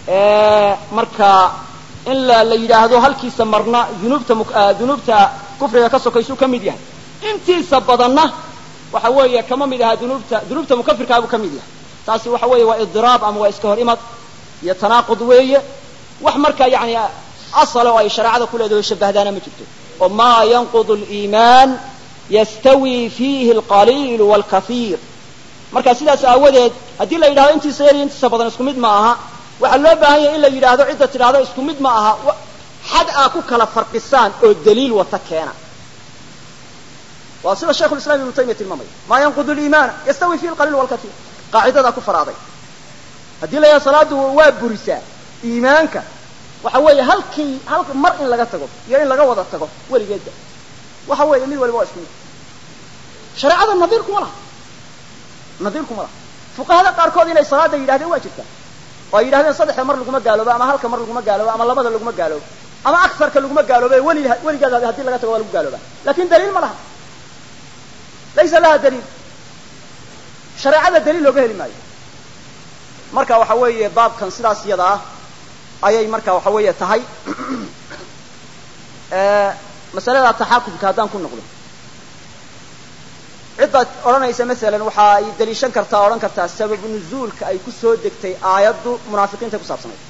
marka in la yidhaahdo halkiisa marna dunuubta kufriga ka sokaysuu ka mid yahay intiisa badanna waxa weeye kama mid aha dunuubta mukafirkaa buu ka mid yahay taasi waxa weeye waa idiraab ama waa iska hor imad iyo tanaaqud weeye wax markaa yani asala oo ay shareecada ku leedahay shabahdaana ma jirto oo maa yanqudu aliimaan yastawi fiihi alqaliil waalkathiir marka sidaas aawadeed haddii la yidhahdo intiisa yar iyo intiisa badan isku mid ma aha waxaa loo baahan yahay in la yidhaahdo cidda tidhahdo isku mid ma aha xad aa ku kala farqisaan oo daliil wata keena waa sida shaykhu lislam ibnu taymiya tilmaamaya maa yanqudu aliimaana yastawi fiihi alqaliil waalkathiir qaacidadaa ku faraaday haddii la yidhahdo salaadu waa burisaa iimaanka waxa weeye hal mar in laga tago iyo in laga wada tago weligeedba waxa weeye mid waliba waa isku mid shareecada nadiir kuma laha fuqahada qaarkood inay salaada yidhahdeen waa jirtaa oo ay yidhahdeen saddexda mar laguma gaaloobo ama halka mar laguma gaaloobo ama labada laguma gaaloobo ama aksarka laguma gaaloobe weligeed haddii laga tago waa lagu gaaloobaa lakin daliil ma laha laysa laha daliil shareecada daliil looga heli maayo marka waxa weeye baabkan sidaas iyada ah ayay marka waxa weeye tahay masalada taxaakumka haddaan ku noqdo ciddaad odhanaysa masalan waxa ay daliishan kartaa odhan kartaa sababu nuzuulka ay ku soo degtay aayaddu munaafiqiinta ku saabsanayd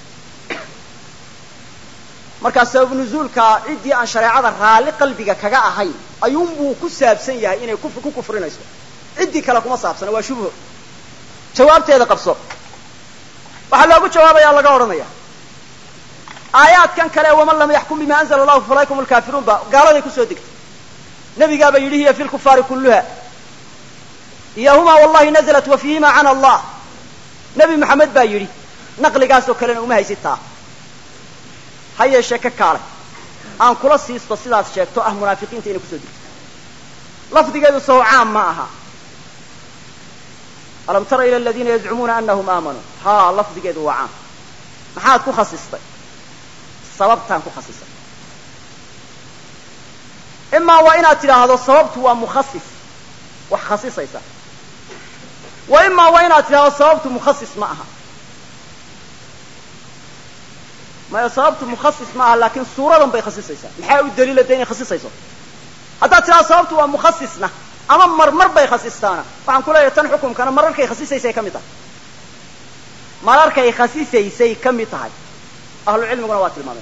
markaa sababu nuzuulka ciddii aan shareecada raalli qalbiga kaga ahayn ayuunbuu ku saabsan yahay inay ku kufrinayso ciddii kale kuma saabsana waa shubho jawaabteeda qabso waxaa loogu jawaabaya laga odhanaya aayaadkan kale waman lam yaxkum bima anzala allahu falaykum alkaafiruun ba gaaladay kusoo degtay nabigaaba yidhi hiya fi lkufaari kulluha iyo humaa wallahi nazalat wa fiihima cana allah nebi maxamed baa yidhi naqligaasoo kalena uma haysitaa ha yeeshee ka kaalay aan kula siisto sidaad sheegto ah munaafiqiinta inay kusoo degto lafdigeedu sow caam ma aha alam tara ila aladiina yazcumuuna anahum aamanuu ha lafdigeedu waa caam maxaad ku khasistay sababtaan ku khasisay imaa waa inaad tidhaahdo sababtu waa mukhasis wax khasisaysa wa imaa waa inaad tidhahdo sababtu mukhasis ma aha maya sababtu mukhasis ma aha laakiin suuradan bay khasisaysaa maxaa u daliila de inay khasisayso haddaad tidhahdo sababtu waa mukhasisna ama marmar bay khasistaana waxaan ku leeyahay tan xukumkana mararkay khasisaysay ka mid tahay mararkay khasisaysay ka mid tahay ahlu cilmiguna waa tilmaameen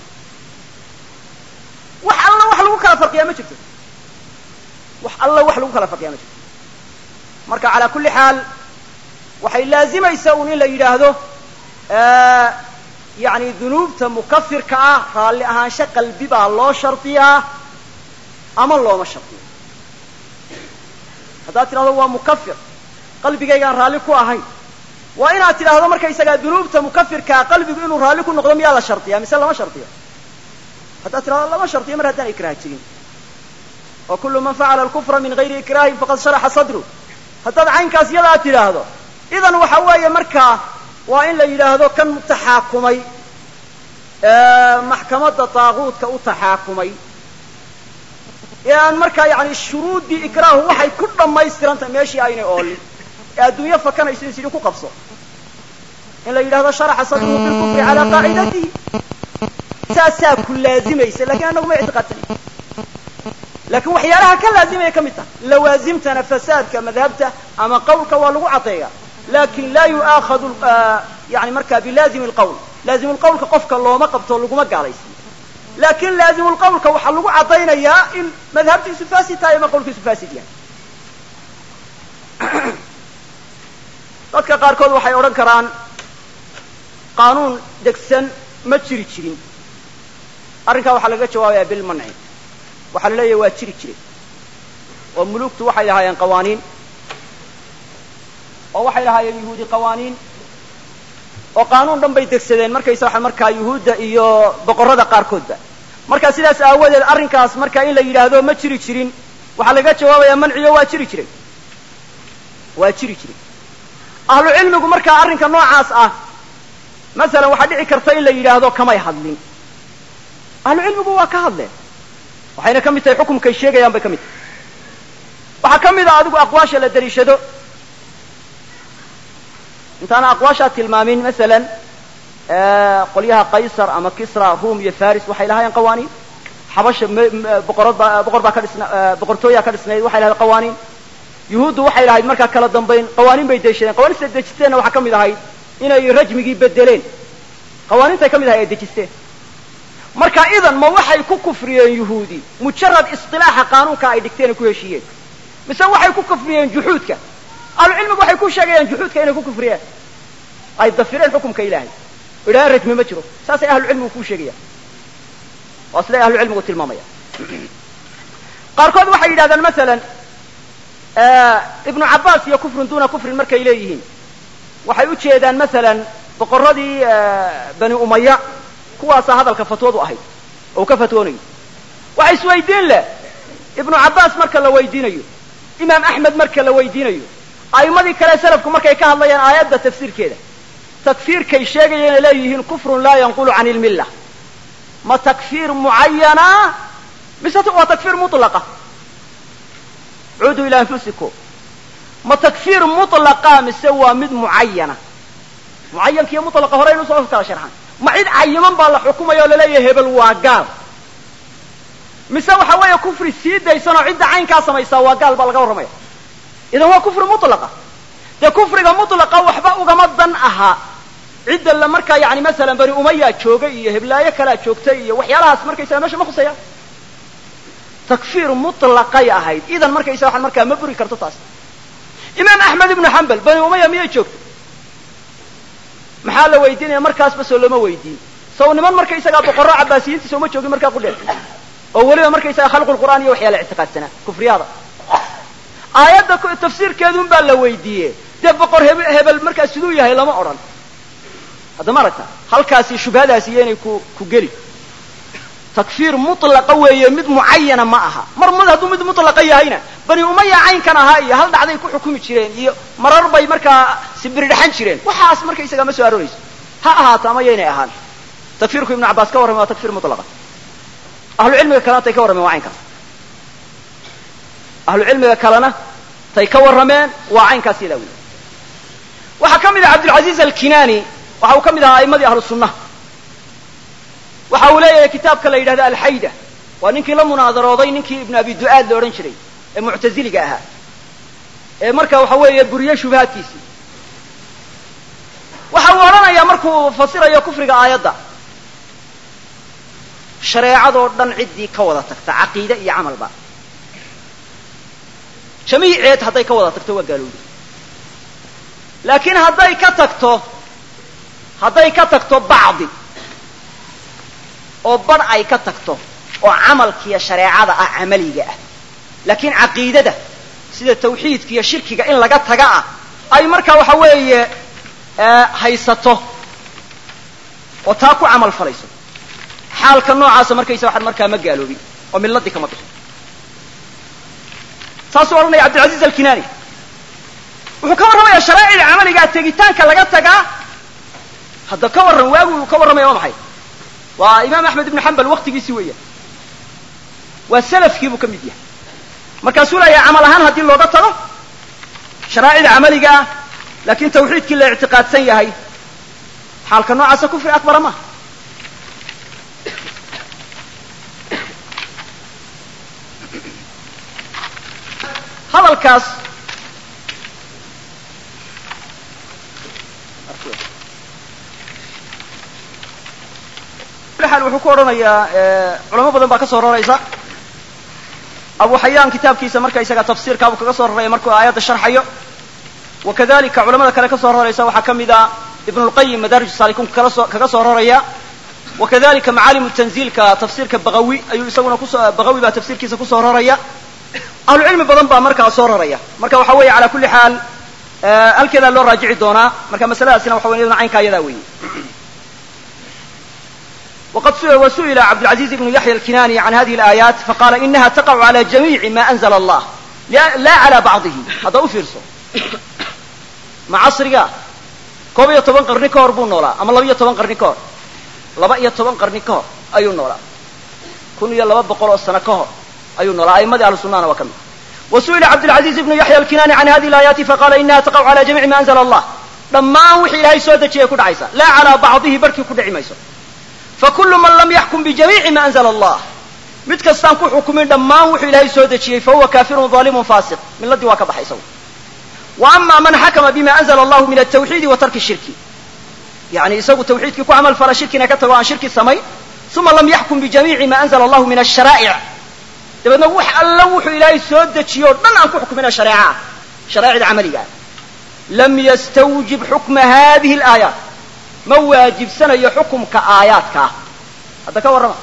wax alla wax lagu kala farqiyaa ma jirto wax alla wax lagu kala farqiyaa ma jirto marka calaa kulli xaal waxay laazimaysaa un in la yidhaahdo yani dunuubta mukafirka ah raalli ahaansho qalbi baa loo shardiyaa ama looma shardiyo haddaad tidhahdo waa mukafir qalbigaygaan raalli ku ahayn waa inaad tidhaahdo markaysagaa dunuubta mukafirkaa qalbigu inuu raalli ku noqdo miyaa la shardiyaa mise lama shardiyo haddaad tidhahdo lama shardiyo mar haddaan ikraah jirin wa kullu man facala alkufra min gayri ikraahin faqad sharaxa sadru haddaad caynkaas yadaa tidhaahdo idan waxa weeye markaa waa in la yidhaahdo kan taxaakumay maxkamadda taaguudka u taxaakumay ee aan markaa yani shuruuddii ikraahu waxay ku dhammaystirantahay meeshii aynay oolin ee adduunyo fakanayso in sidii ku qabso in la yidhahdo sharaxa sadruhu bilkufri calaa qaacidatihi saasaa ku laazimaysa lakin annagu ma ictiqaadsani lakin waxyaalaha ka laazimaya ka mid tahay lawaasimtana fasaadka madhabta ama qawlka waa lagu caddeeya lakin laa yu'aakhadu yani markaa bilaazimi lqawl laazim lqawlka qofka looma qabto laguma gaalaysiyo lakin laazimu lqawlka waxaa lagu caddaynayaa in madhabtiisu fasid tahay ama qawlkiisu fasid yahay dadka qaarkood waxay odhan karaan qaanuun degsan ma jiri jirin arrinkaa waxaa laga jawaabaya bilmanci waxaa la leeyahay waa jiri jiray oo mulugtu waxay lahaayeen qawaaniin oo waxay lahaayeen yuhuudi qawaaniin oo qaanuun dhan bay degsadeen markaysa waxa markaa yuhuudda iyo boqorrada qaarkoodba marka sidaas aawadeed arrinkaas marka in la yidhaahdo ma jiri jirin waxaa laga jawaabayaa manciyo waa jiri jiray ahlu cilmigu markaa arrinka noocaas ah masalan waxaa dhici karta in la yidhaahdo kamay hadlin ahlu cilmigu waa ka hadleen waxayna ka mid tahay xukumkay sheegayaan bay ka mid tahay waxaa ka mid a adigu aqwaasha la daliishado intaana aqwaashaa tilmaamin masalan qolyaha qaysar ama kisra ruum iyo faris waxay lahaayeen qawaaniin xabasha boqor baa ka dhisna boqortooyaa ka dhisnayd waxay lahayd qawaaniin yuhuuddu waxay lahayd markaa kala dambayn qawaaniin bay dejishadeen qawaaniinta dejisteenna waxaa ka mid ahayd inay rajmigii bedeleen qawaaniintay ka mid ahay ay dejisteen marka idan ma waxay ku kufriyeen yuhuudi mujarad istilaaxa qaanuunka ay dhigteen ku heshiiyeen mise waxay ku kufriyeen juhuudka ahlucilmigu waxay ku sheegayaan juhuudka inay ku kufriyeen ay dafireen xukumka ilaahay ilaa rajmi ma jiro saasay ahlucilmigu ku sheegayaan waa siday ahlucilmigu tilmaamaya qaarkood waxay yidhahdaan masalan ibnu cabbaas iyo kufrun duuna kufrin markay leeyihiin waxay u jeedaan masalan boqorradii bani umaya kuwaasaa hadalka fatwadu ahayd oo ka fatwoonayo waxa isweydiin leh ibnu cabbaas marka la weydiinayo imaam axmed marka la weydiinayo a'immadii kale salafku markay ka hadlayaan aayadda tafsiirkeeda takfiirkay sheegayeen leeyihiin kufrun laa yanqulu can ilmilla ma takfiir mucayana mise waa takfiir mutlaqa cuuduu ilaa anfusikum ma takfiir mutlaqa mise waa mid mucayana mucayankiiyo mutlaqa hore inu soo kala sharxan ma cid cayiman baa la xukumaya oo laleeyahay hebel waa gaal mise waxa weeye kufri sii daysanoo cidda caynkaa samaysaa waa gaal baa laga warramaya idan waa kufri mutlaqa dee kufriga mutlaqa waxba ugama dan ahaa cidda la markaa yani masalan bani umaya joogay iyo heblaayo kalaa joogtay iyo waxyaalahaas markaysaga meesha ma khusaya takfiir mutlaqay ahayd idan markaysa waxaan markaa ma buri karto taas imaam axmed ibnu xambal bani umaya miyay joogtay maxaa la weydiinaya markaasba soo lama weydiin saw niman markaysagaa boqorro cabbaasiyiintiisa uma joogin markaa qudheer oo weliba markaysaga khalqulqur'aan iyo waxyaala ictiqaadsanaa kufriyaada aayadda tafsiirkeedun baa la weydiiyey dee boqor hebel markaas siduu yahay lama odhan hadda ma aragta halkaasi shubhadaasi iyo inay ku geli takfiir mutlaqa weeye mid mucayana ma aha mar hadduu mid mutlaqa yahayna bani umaya caynkan ahaa iyo hal dhacday ku xukumi jireen iyo marar bay markaa sibiridhaxan jireen waxaas markaysaga ma soo aroorayso ha ahaato ama yaynay ahaan takfiirku ibnu cabbaas ka warramay waa takfiir mutlaqa ahlucilmiga kalena tay ka warrameen waa caynkaas ahlucilmiga kalena tay ka warrameen waa caynkaas yadaa wey waxaa ka mid ah cabdulcaziiz alkinaani waxa uu ka mid ahaa a'immadii ahlu sunnaha waxa uu leeyahay kitaabka la yidhahda alxayda waa ninkii la munaadarooday ninkii ibnu abi du'aad la odhan jiray ee muctaziliga ahaa ee marka waxa weeye buriye shubahaadkiisii waxa uu odhanayaa markuu fasirayo kufriga aayadda shareecadoo dhan ciddii ka wada tagta caqiide iyo camalba jamiiceed hadday ka wada tagto waa gaalowday laakiin hadday ka tagto bacdi oo bar ay ka tagto oo camalkiiyo shareecada ah camaliga ah laakiin caqiidada sida tawxiidka iyo shirkiga in laga taga ah ay markaa waxa weeye haysato oo taa ku camal falayso xaalka noocaasa markaysa waxaad markaa ma gaaloobin oo milladii kama bixin saasuu odhanaya cabdilcaziiz alkinaani wuxuu ka warramayaa sharaa'icda camaligaa tegitaanka laga tagaa hadda ka warran waagu ka warramaya waa maxay waa imaam axmed ibnu xambal waktigiisii weeyaan waa salafkii buu ka mid yahay markaasuu leeyahay camal ahaan haddii looga tago sharaa'icda camaliga ah laakiin tawxiidkii la ictiqaadsan yahay xaalka noocaasa kufri akbara maaha hadalkaas xal wuxuu ku odhanayaa culamo badan baa ka soo raraysa abu xayaan kitaabkiisa marka isaga tafsiirkaabuu kaga soo raraya markuu aayadda sharxayo wakadalika culamada kale ka soo raraysa waxaa ka mid a ibn اlqayim madaarij saalikunka kaga soo raraya wakadalika macaalimu tanziilka tafsiirka bagawi ayuu isaguna bagawi baa tafsiirkiisa kusoo raraya ahlucilmi badan baa markaa soo raraya marka waxa weeye ala kulli xaal halkeedaa loo raajici doonaa marka masaladaasina waxa wey iyaduna caynkaa iyadaa weeye وقد وسئل عبد العزيز بن يحيى الكناني عن هذه الآيات فقال إنها تقع على جميع ما أنزل الله لا على بعضه هذا أفرسه مع عصرها كوب يطبن قرني كور بون نولا أما لو يطبن قرني كور لبا يطبن قرني كور أيون نولا كن يلا بقول السنة كور أيون نولا أي مدى على السنة وكم وسئل عبد العزيز بن يحيى الكناني عن هذه الآيات فقال إنها تقع على جميع ما أنزل الله dhammaan wixii ilaahay soo dejiyay ku dhacaysa laa calaa bacdihi barkii ku dhici mayso fakulu man lam yaxkum bijamiici ma anzala allah mid kastaan ku xukumin dhammaan wuxuu ilaahay soo dejiyey fahuwa kaafirun dhalimun faasiq milladii waa ka baxay isagu wa ama man xakama bima anzala allahu min altawxiidi wa tarki shirki yani isagu tawxiidkii ku camal fala shirkina ka tago aan shirki samayn uma lam yaxkum bijamiici ma anzala allahu min asharaa'ic dabeedna wax alla wuxuu ilaahay soo dejiyo o dhan aan ku xukumina shareeca sharaa'icda camaliga lam yastawjib xukma hadihi alaayaat ma waajibsanayo xukumka aayaadkaa hadda ka warrama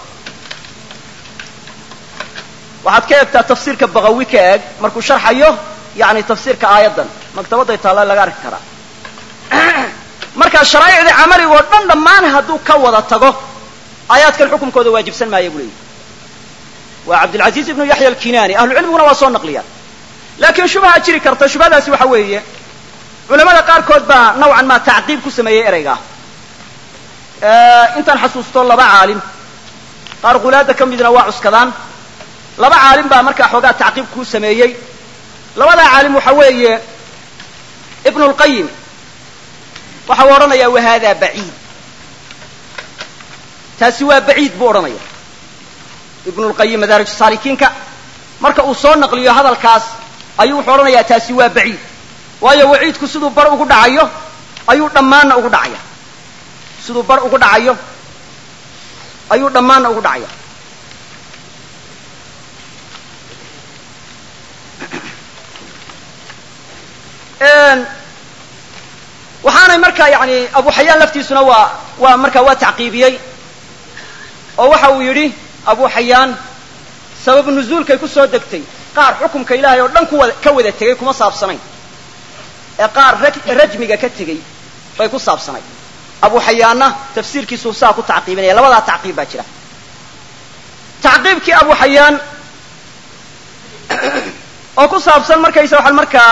waxaad ka eegtaa tafsiirka bagawi ka eeg markuu sharxayo yani tafsiirka aayaddan maktabadday taalla laga arki karaa markaa sharaa'icda camaliga oo dhan dhammaan hadduu ka wada tago aayaadkan xukumkooda waajibsan maaya buu leeyahy waa cabdilcaziiz ibnu yaxya alkinaani ahlucilmiguna waa soo naqliyaan laakiin shubha jiri karta shubhadaasi waxa weeye culamada qaarkood baa nawcan maa tacqiib ku sameeyey ereygaa intaan xasuusto laba caalim qaar qulaada ka midna waa cuskadaan laba caalim baa markaa xoogaa tacqiib ku sameeyey labadaa caalim waxa weeye ibnu lqayim waxa uu odhanayaa wahada baciid taasi waa baciid buu odhanaya ibnu lqayim madaarij saalikiinka marka uu soo naqliyo hadalkaas ayuu wuxuu odhanayaa taasi waa baciid waayo waciidku siduu bar ugu dhacayo ayuu dhammaanna ugu dhacaya siduu bar ugu dhacayo ayuu dhammaanna ugu dhacaya waxaanay markaa yani abu xayaan laftiisuna waa markaa waa tacqiibiyey oo waxa uu yidhi abu xayaan sabab nuzuulkay ku soo degtay qaar xukumka ilaahay oo dhan ka wada tegey kuma saabsanayn ee qaar rajmiga ka tegey bay ku saabsanay abu xayaanna tafsiirkiisuu saa ku tacqiibinaya labadaa tacqiib baa jira tacqiibkii abu xayaan oo ku saabsan markaysa waxaan markaa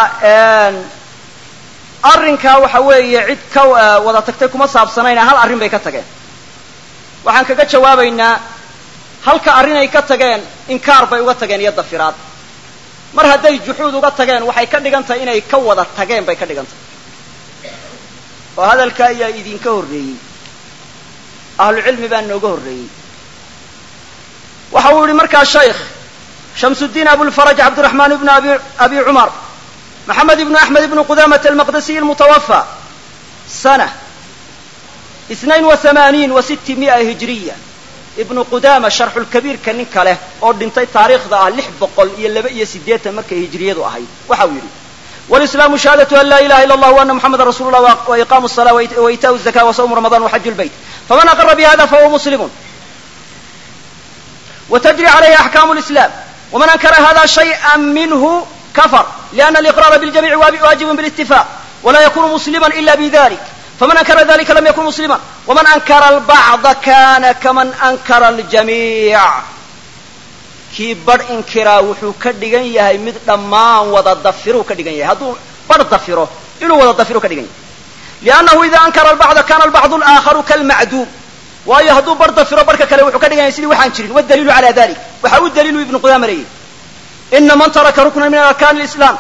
arrinkaa waxa weeye cid ka wada tagtay kuma saabsanayna hal arrin bay ka tageen waxaan kaga jawaabaynaa halka arrinay ka tageen inkaar bay uga tageen iyo dafiraad mar hadday juxuud uga tageen waxay ka dhigan tahay inay ka wada tageen bay ka dhigan tahay oo hadalka ayaa idinka horreeyey ahlucilmi baa nooga horreeyey waxa uu yihi markaa shaykh shamsudiin abulfaraj cabdiraxmaan ibnu abi cumar maxamed ibnu axmed ibnu qudamata almaqdisiy almutawafى sana 82 و 600 hijriya ibnu qudama sharxu lkabiirka ninka leh oo dhintay taariikhda ah 682 markay hijriyadu ahayd waxa uu yidhi walislaamu shahaadatu an laa ilaha illa allah wa anna muxamada rasuulu llah wa iqaamu الsalaa wa itaau الzaka wa sawmu ramadan wa xaju lbayt faman aqara bihada fahuwa muslimun وتجري عليه أحكام الإسلام ومن أنكر هذا شيئا منه كفر لأن الإقرار بالجميع واجب بالاتفاق ولا يكون مسلما إلا بذلك فمن أنكر ذلك لم يكن مسلما ومن أنكر البعض كان كمن أنكر الجميع kii badh inkiraa wuxuu ka dhigan yahay mid dhammaan wada dafiruu ka dhigan yahay hadduu badh dafiro inuu wada dafiruu ka dhigan yahay liannahu ida ankara albacda kana albacdu alaakharu kalmacduum waayo hadduu badh dafiro badhka kale wuxuu ka dhigan yahay sidii waxaan jirin wadaliilu cala dalik waxa u daliilu ibnu qudaama leeyahy ina man taraka ruknan min arkaan lislam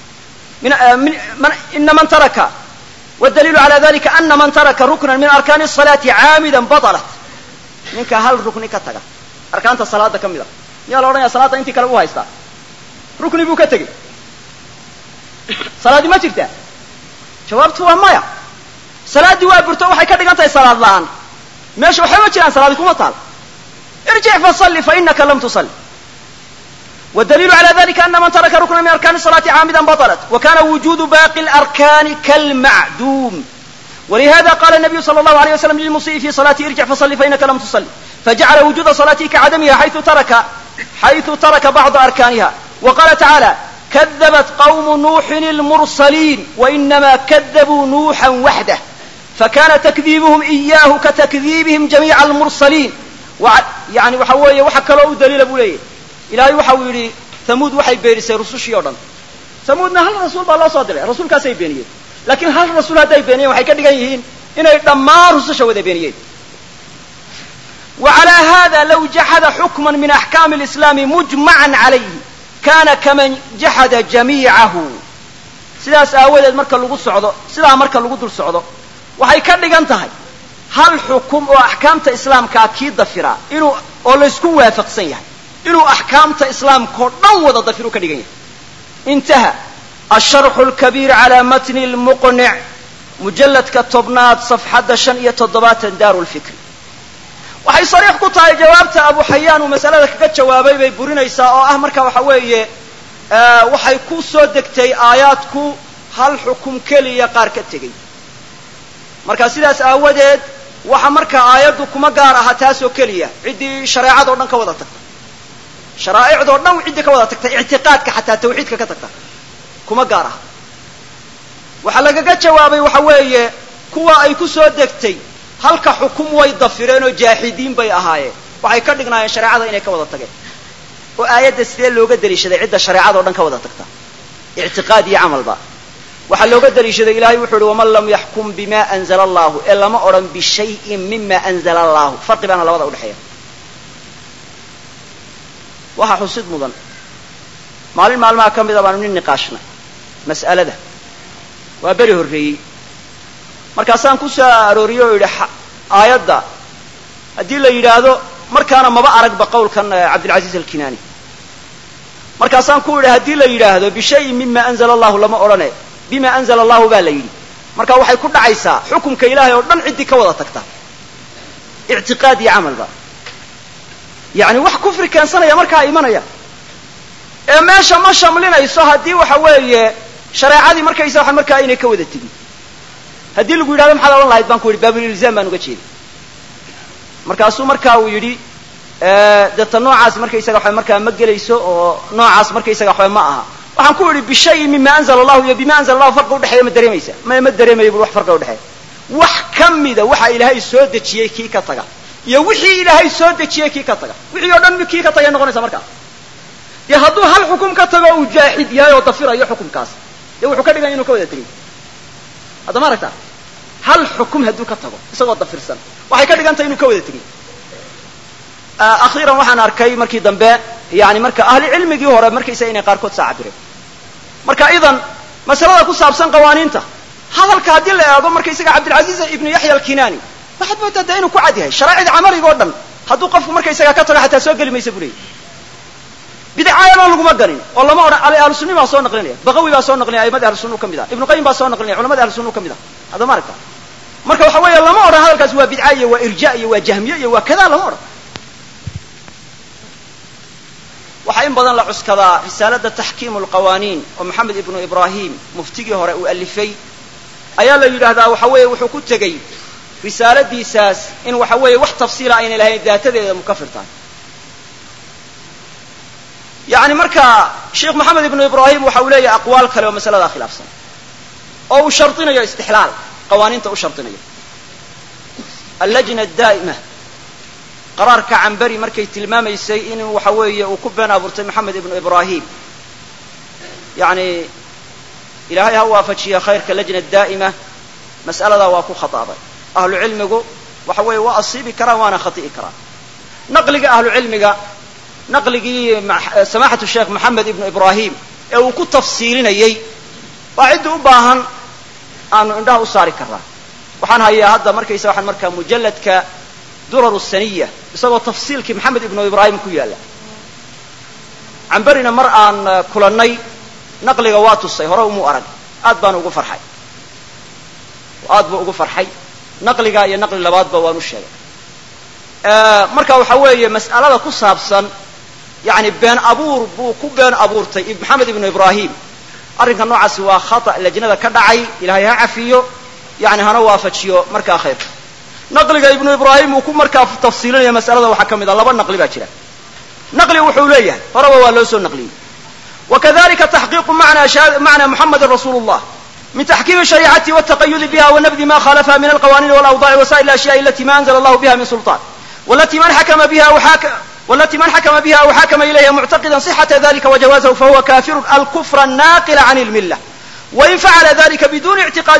ina man taraka wadaliilu cala dalika ana man taraka ruknan min arkaani الصalaati caamidan batalat ninka hal rukni ka taga arkaanta salaada ka mid a miyaa la odhanaya salaadda intii kale u haystaa rukni buu ka tegey salaaddii ma jirtaa jawaabtu waa maya salaaddii waa burto waxay ka dhigan tahay salaad la'aan meesha waxba ma jiraan salaadi kuma taal irjic fasalli fainaka lam tusalli والدليل على ذلك أن من ترك ركنا من أركان الصلاة عامدا بطلت وكان وجود باقي الأركان كالمعدوم ولهذا قال النبي صلى الله عليه وسلم للمسيء في صلاته ارجع فصلي فإنك لم تصلي فجعل وجود صلاته كعدمها حيث ترك بعض أركانها وقال تعالى كذبت قوم نوح المرسلين وإنما كذبوا نوحا وحده فكان تكذيبهم إياه كتكذيبهم جميع المرسلين يعني وحوية وحكلوا دليل أبو ليه إلهي وحاو يري ثمود وحي بيرسي رسوشي يودن ثمودنا هل رسول بالله صادره رسول كاسي بينيه لكن هل الرسول هذا بينيه وحي كدغان يهين إنه دمان رسوشا ودا بينيه وعلى هذا لو جحد حكما من أحكام الإسلام مجمعا عليه كان كمن جحد جميعه sidaas aawadeed marka lagu socdo sidaa marka lagu dul socdo waxay ka dhigan tahay hal xukum oo axkaamta islaamkaa kii dafiraa inuu oo laysku waafaqsan yahay inuu axkaamta islaamkao dhan wada dafiruu ka dhigan yahay intaha asharxu lkabiir calaa matni lmuqnic mujalladka 10aad safxadda 75 daaru lfikri waxay sariix ku tahay jawaabta abu xayaan uu masalada kaga jawaabay bay burinaysaa oo ah marka waxa weeye waxay ku soo degtay aayaadku hal xukum keliya qaar ka tegey marka sidaas aawadeed waxa marka aayaddu kuma gaar aha taasoo keliya ciddii shareecadoo dhan ka wada tagta sharaa'icdoo dhan ciddii ka wada tagta ictiqaadka xataa tawxiidka ka tagta kuma gaar aha waxaa lagaga jawaabay waxa weeye kuwa ay ku soo degtay halka xukum way dafireen oo jaaxidiin bay ahaayeen waxay ka dhignaayeen shareecada inay ka wada tageen oo aayadda sidee looga daliishaday cidda shareecadoo dhan ka wada tagta ictiqaad iyo camalba waxaa looga daliishaday ilaahay wuxuu uhi waman lam yaxkum bima anzala allahu ee lama odhan bishayin mima anzala allahu farqi baana labada udhexeeya waxaa xusid mudan maalin maalmaha ka mida baanu nin niqaashnay mas'alada waa beri horreeyey markaasaan ku soo arooriyey oo yidhi aayadda haddii la yidhaahdo markaana maba aragba qowlkan cabdilcaziiz alkinaani markaasaan ku yidhi haddii la yidhaahdo bishayin mima anzala allahu lama odhane bima anzala allahu baa la yidhi marka waxay ku dhacaysaa xukumka ilaahay oo dhan ciddii ka wada tagta ictiqaad iyo camalba yacni wax kufri keensanaya markaa imanaya ee meesha ma shamlinayso haddii waxa weeye shareecadii markaysa waxaan markaa inay ka wada tegin haddii lagu yidhahdo maxaad odhan lahayd baan ku yidhi baabulilzaam baan uga jeeday markaasuu markaa uu yidhi deeta noocaas markaysaga waxba markaa ma gelayso oo noocaas markaysaga waxba ma aha waxaan ku yidhi bishayin mima anzala allahu iyo bima anzala allahu farqi udhexeeya ma dareemaysa ma dareemayo bui wax farqi udhexeeya wax ka mida waxa ilaahay soo dejiyey kii ka taga iyo wixii ilaahay soo dejiyey kii ka taga wixii oo dhan kii ka tagay noqonaysa markaa dee hadduu hal xukum ka tago uu jaaxid yahay oo dafirayo xukumkaas dee wuxuu ka dhiganya inuu ka wada tegay hadda ma aragtaa hal xukum hadduu ka tago isagoo dafirsan waxay ka dhigan tahay inuu ka wada tegay akhiiran waxaan arkay markii dambe yani marka ahli cilmigii hore markaysa inay qaarkood saa cabireen marka idan masalada ku saabsan qawaaniinta hadalka haddii la eego markaysaga cabdilcaziiz ibnu yaxya alkinaani waxaad moodaa dee inuu ku cad yahay sharaa'icda camaliga oo dhan hadduu qofku markaysaga ka tago xataa soo geli maysa buu leeyay bidcaayana laguma ganin oo lama odhan ahlu sunni baa soo naqlinaya baqawi baa soo naqlinaya aimada ahlu sunna ka mid ah ibnu qayyim baa soo naqlinaya culamada ahlu sunna ka mid ah hadda ma aragta marka waxa weeye lama odhan hadalkaas waa bidca iyo waa irja iyo waa jahmiye iyo waa kadaa lama odhan waxaa in badan la cuskadaa risaalada taxkiimu alqawaaniin oo maxamed ibnu ibraahim muftigii hore uu alifay ayaa la yidhaahdaa waxa weeye wuxuu ku tegey risaaladiisaas in waxa weeye wax tafsiila aynay lahayn daatadeeda mukafir tahay yani marka sheekh maxamed ibnu ibraahim waxa uu leeyahay aqwaal kale oo masaladaa khilaafsan oo uu shardinayo istixlaal qawaaniinta u shardinayo allajna daa'ima qaraarka cambari markay tilmaamaysay in waxa weeye uu ku been abuurtay maxamed ibnu ibraahim yani ilaahay ha waafajiya khayrka lajna daa'ima mas'aladaa waa ku khataabay ahlu cilmigu waxa weeye waa asiibi karaan waana khati'i karaan naqliga ahlu cilmiga naqligii samaxatu sheekh maxamed ibnu ibraahim ee uu ku tafsiilinayey waa ciddi u baahan aanu indhaha u saari karnaa waxaan hayaa hadda markaysa waxaan markaa mujalladka duraru saniya isagoo tafsiilkii maxamed ibnu ibraahim ku yaalla cambarina mar aan kulannay naqliga waa tusay hore umuu arag aad baan ugu farxay aad buu ugu farxay naqliga iyo naqli labaadba waan u sheegay marka waxa weeye mas'alada ku saabsan yani been abuur buu ku been abuurtay maxamed ibnu ibraahim arrinka noocaasi waa khata lajnada ka dhacay ilaahay ha cafiyo yani hana waafajiyo markaa khayrka naqliga ibnu ibraahim uu ku markaa tafsiilinaya mas'alada waxaa ka mid a laba naqli baa jira naqli wuxuu leeyahay horeba waa loo soo naqliyey wakadalika taxqiiqu macna muxamedin rasuulu llah min taxkiimi shariicatihi wataqayudi biha wanabdi ma khalafaha min alqawanin walawdaci wasa'ir alashyaءi alati ma anzla allahu biha min sulطan والتي من حكم بها أو حكم إليها معتقدا صحة ذلك وجوازه فهو كافر الكفر الناقل عن الملة وإن فعل ذلك بدون اعتقاد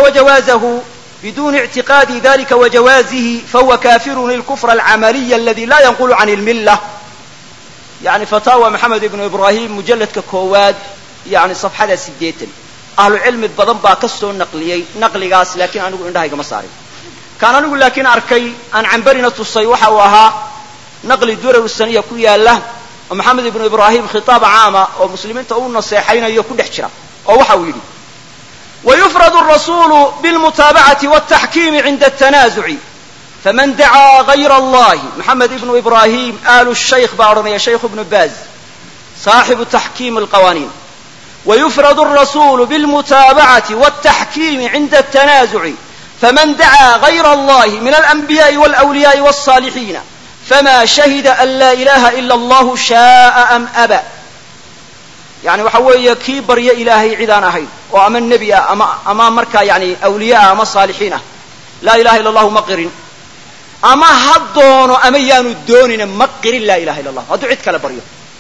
ذلك وجوازه فهو كافر الكفر العملي الذي لا ينقل عن الملة يعني فتاوى محمد بن إبراهيم مجلد ككواد يعني صفحة 8 ahlu cilmi badan baa ka soo naqliyey naqligaas laakiin anigu indhahayga ma saarin kaan anigu laakiin arkay aan cambarina tusay waxa uu ahaa naqli durar saniya ku yaala oo maxamed ibnu ibrahim khitaab caama oo muslimiinta uu naseexaynayo ku dhex jira oo waxa uu yidhi ويفرد الرسول بالمتابعة والتحكيم عند التنازع فمن دعا غير الله محمد بن إبراهيم آل الشيخ بارنا شيخ ابن باز صاحب تحكيم القوانين ويفرد الرسول بالمتابعة والتحكيم عند التنازع فمن دعا غير الله من الأنبياء والأولياء والصالحين فما شهد أن لا إله إلا الله شاء أم أبى يعني وحوية كي بريا إلهي عدان أهيد وأما النبي أما مركا يعني أولياء أما صالحين لا إله إلا الله مقر أما هدون أما ياندون مقر لا إله إلا الله هدو عدك لبريا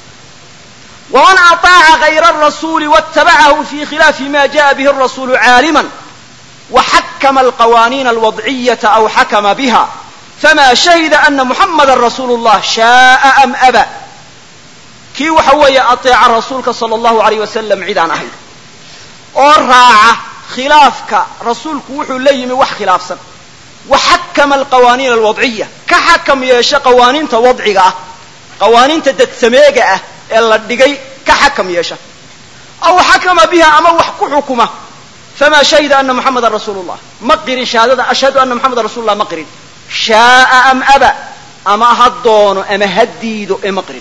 ومن أطاع غير الرسول واتبعه في خلاف ما جاء به الرسول عالما وحكم القوانين الوضعية أو حكم بها فما شهد أن محمد رسول الله شاء أم أبى كي وحوية أطيع رسولك صلى الله عليه وسلم عدان أهيد أراعى خلافك رسولك وحو ليمي وح خلاف سن وحكم القوانين الوضعية كحكم يشا قوانين توضعية قوانين تدتسميقة إلا الدقي كحكم يشا أو حكم بها أما وحكو حكمه فما شهد أن محمد رسول الله مقر شهادة أشهد أن محمد رسول الله مقر شاء أم أبى أما هدون أما هديد مقر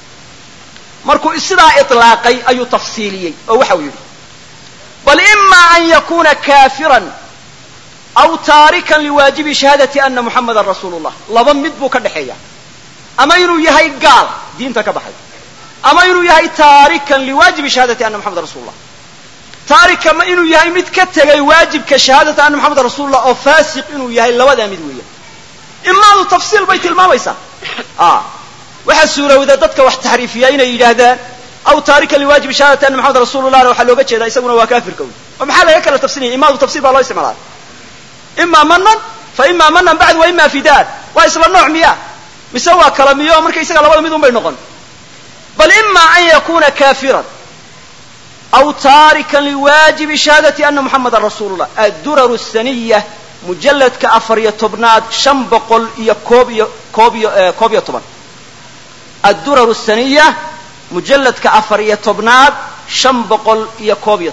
markuu sidaa itlaaqay ayuu tafsiiliyey oo waxa uu yidhi bal imma an yakuna kaafiran aw taarikan liwaajibi shahaadati anna muhammadan rasuulullah laba mid buu ka dhaxeeya ama inuu yahay gaal diinta ka baxay ama inuu yahay taarikan liwaajibi shahaadati anna muhammadan rasuulullah taarika ma inuu yahay mid ka tagay waajibka shahaadata anna muhammadan rasuulullah oo faasiq inuu yahay labada mid weeye imaadu tafsiil bay tilmaamaysaa waxa suurowda dadka wax taxriifiya inay yiraahdaan aw taarika liwaajib shahaadati anna muhammad rasuulullah waxa looga jeedaa isaguna waa kaafirka oo maxaa laga kala tafsiilay imaadu tafsiil baa loo isticmaalaa imma manan fa imma manan ba'd wa imma fidaad wa isla nooc miya mise waa kala miyo markay isaga labada mid un bay noqon bal imma an yakuna kaafiran aw taarikan liwaajib shahaadati anna muhammadan rasuulullah ad-durar as-saniyah mujalladka 14 500 الدرر السنية مجلد كأفرية طبناد 500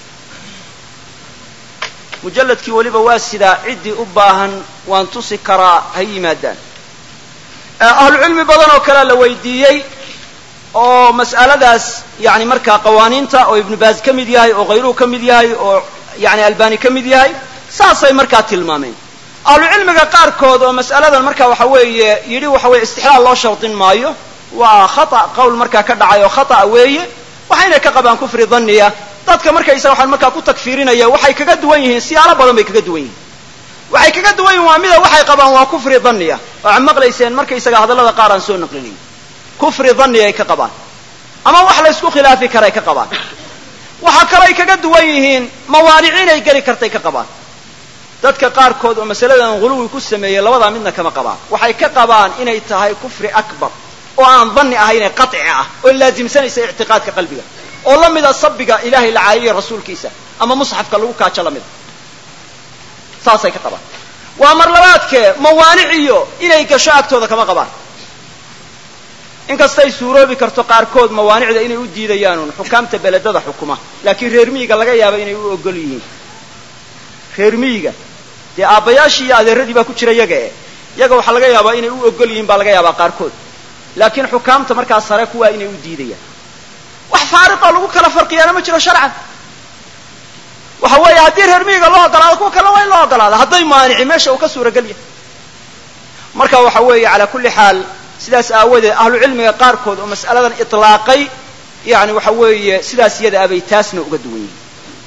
مجلد كي وليبا واسدا عدي أباهن وانتصي كرا هي مادان أهل العلم بدن وكلا لويديي أو مسألة داس يعني مركا قوانينتا أو ابن باز كميدياي أو غيره كميدياي أو يعني ألباني كميدياي ساسي مركا تلمامين أهل العلم قاركود ومسألة المركا وحوي يري وحوي استحلال الله شرطين مايو وخطأ قول مركا كدعايو خطأ ويه وحين كقبان كفر ظنية dadka markaysa waxaan markaa ku takfiirinaya waxay kaga duwan yihiin siyaalo badan bay kaga duwan yihiin waxay kaga duwan yihiin waa mid waxay qabaan waa kufri dhanniya oo maqlayseen markaysa hadallada qaar aan soo naqlinay kufri dhanniya ay ka qabaan ama wax la isku khilaafi karay ka qabaan waxa kale ay kaga duwan yihiin mawaaniiciin ay gali kartay ka qabaan dadka qaar kood oo masaladan quluwi ku sameeyay labada midna kama qabaan waxay ka qabaan inay tahay kufri akbar oo aan dhanni ahayn qat'i ah oo laazimsanaysa i'tiqaadka qalbiga oo la mid ah sabbiga ilaahay la caayay rasuulkiisa ama musxafka lagu kaajo la mid saasay ka qabaan waa marlabaadke mawaaniciyo inay gasho agtooda kama qabaan inkastay suuroobi karto qaar kood mawaanicda inay u diidayaan xukaamta beledada xukuma laakiin reer miyiga laga yaabo inay u ogol yihiin reer miyiga dee aabayaashii iyo adeeradii baa ku jira yaga waxa laga yaabaa inay u ogol yihiin baa laga yaabaa qaar kood laakiin xukaamta markaas sare kuwa inay u diidayaan wax faariqa lagu kala farqiyana ma jiro sharcan waxa weeye haddii reer miyiga loo ogolaado kuwa kale waa in loo ogolaado hadday maanici meesha uu ka suuragal yahay marka waxa weeye calaa kulli xaal sidaas aawadeed ahlu cilmiga qaarkood oo mas'aladan itlaaqay yani waxa weeye sidaas iyada abay taasna uga duwan yihiin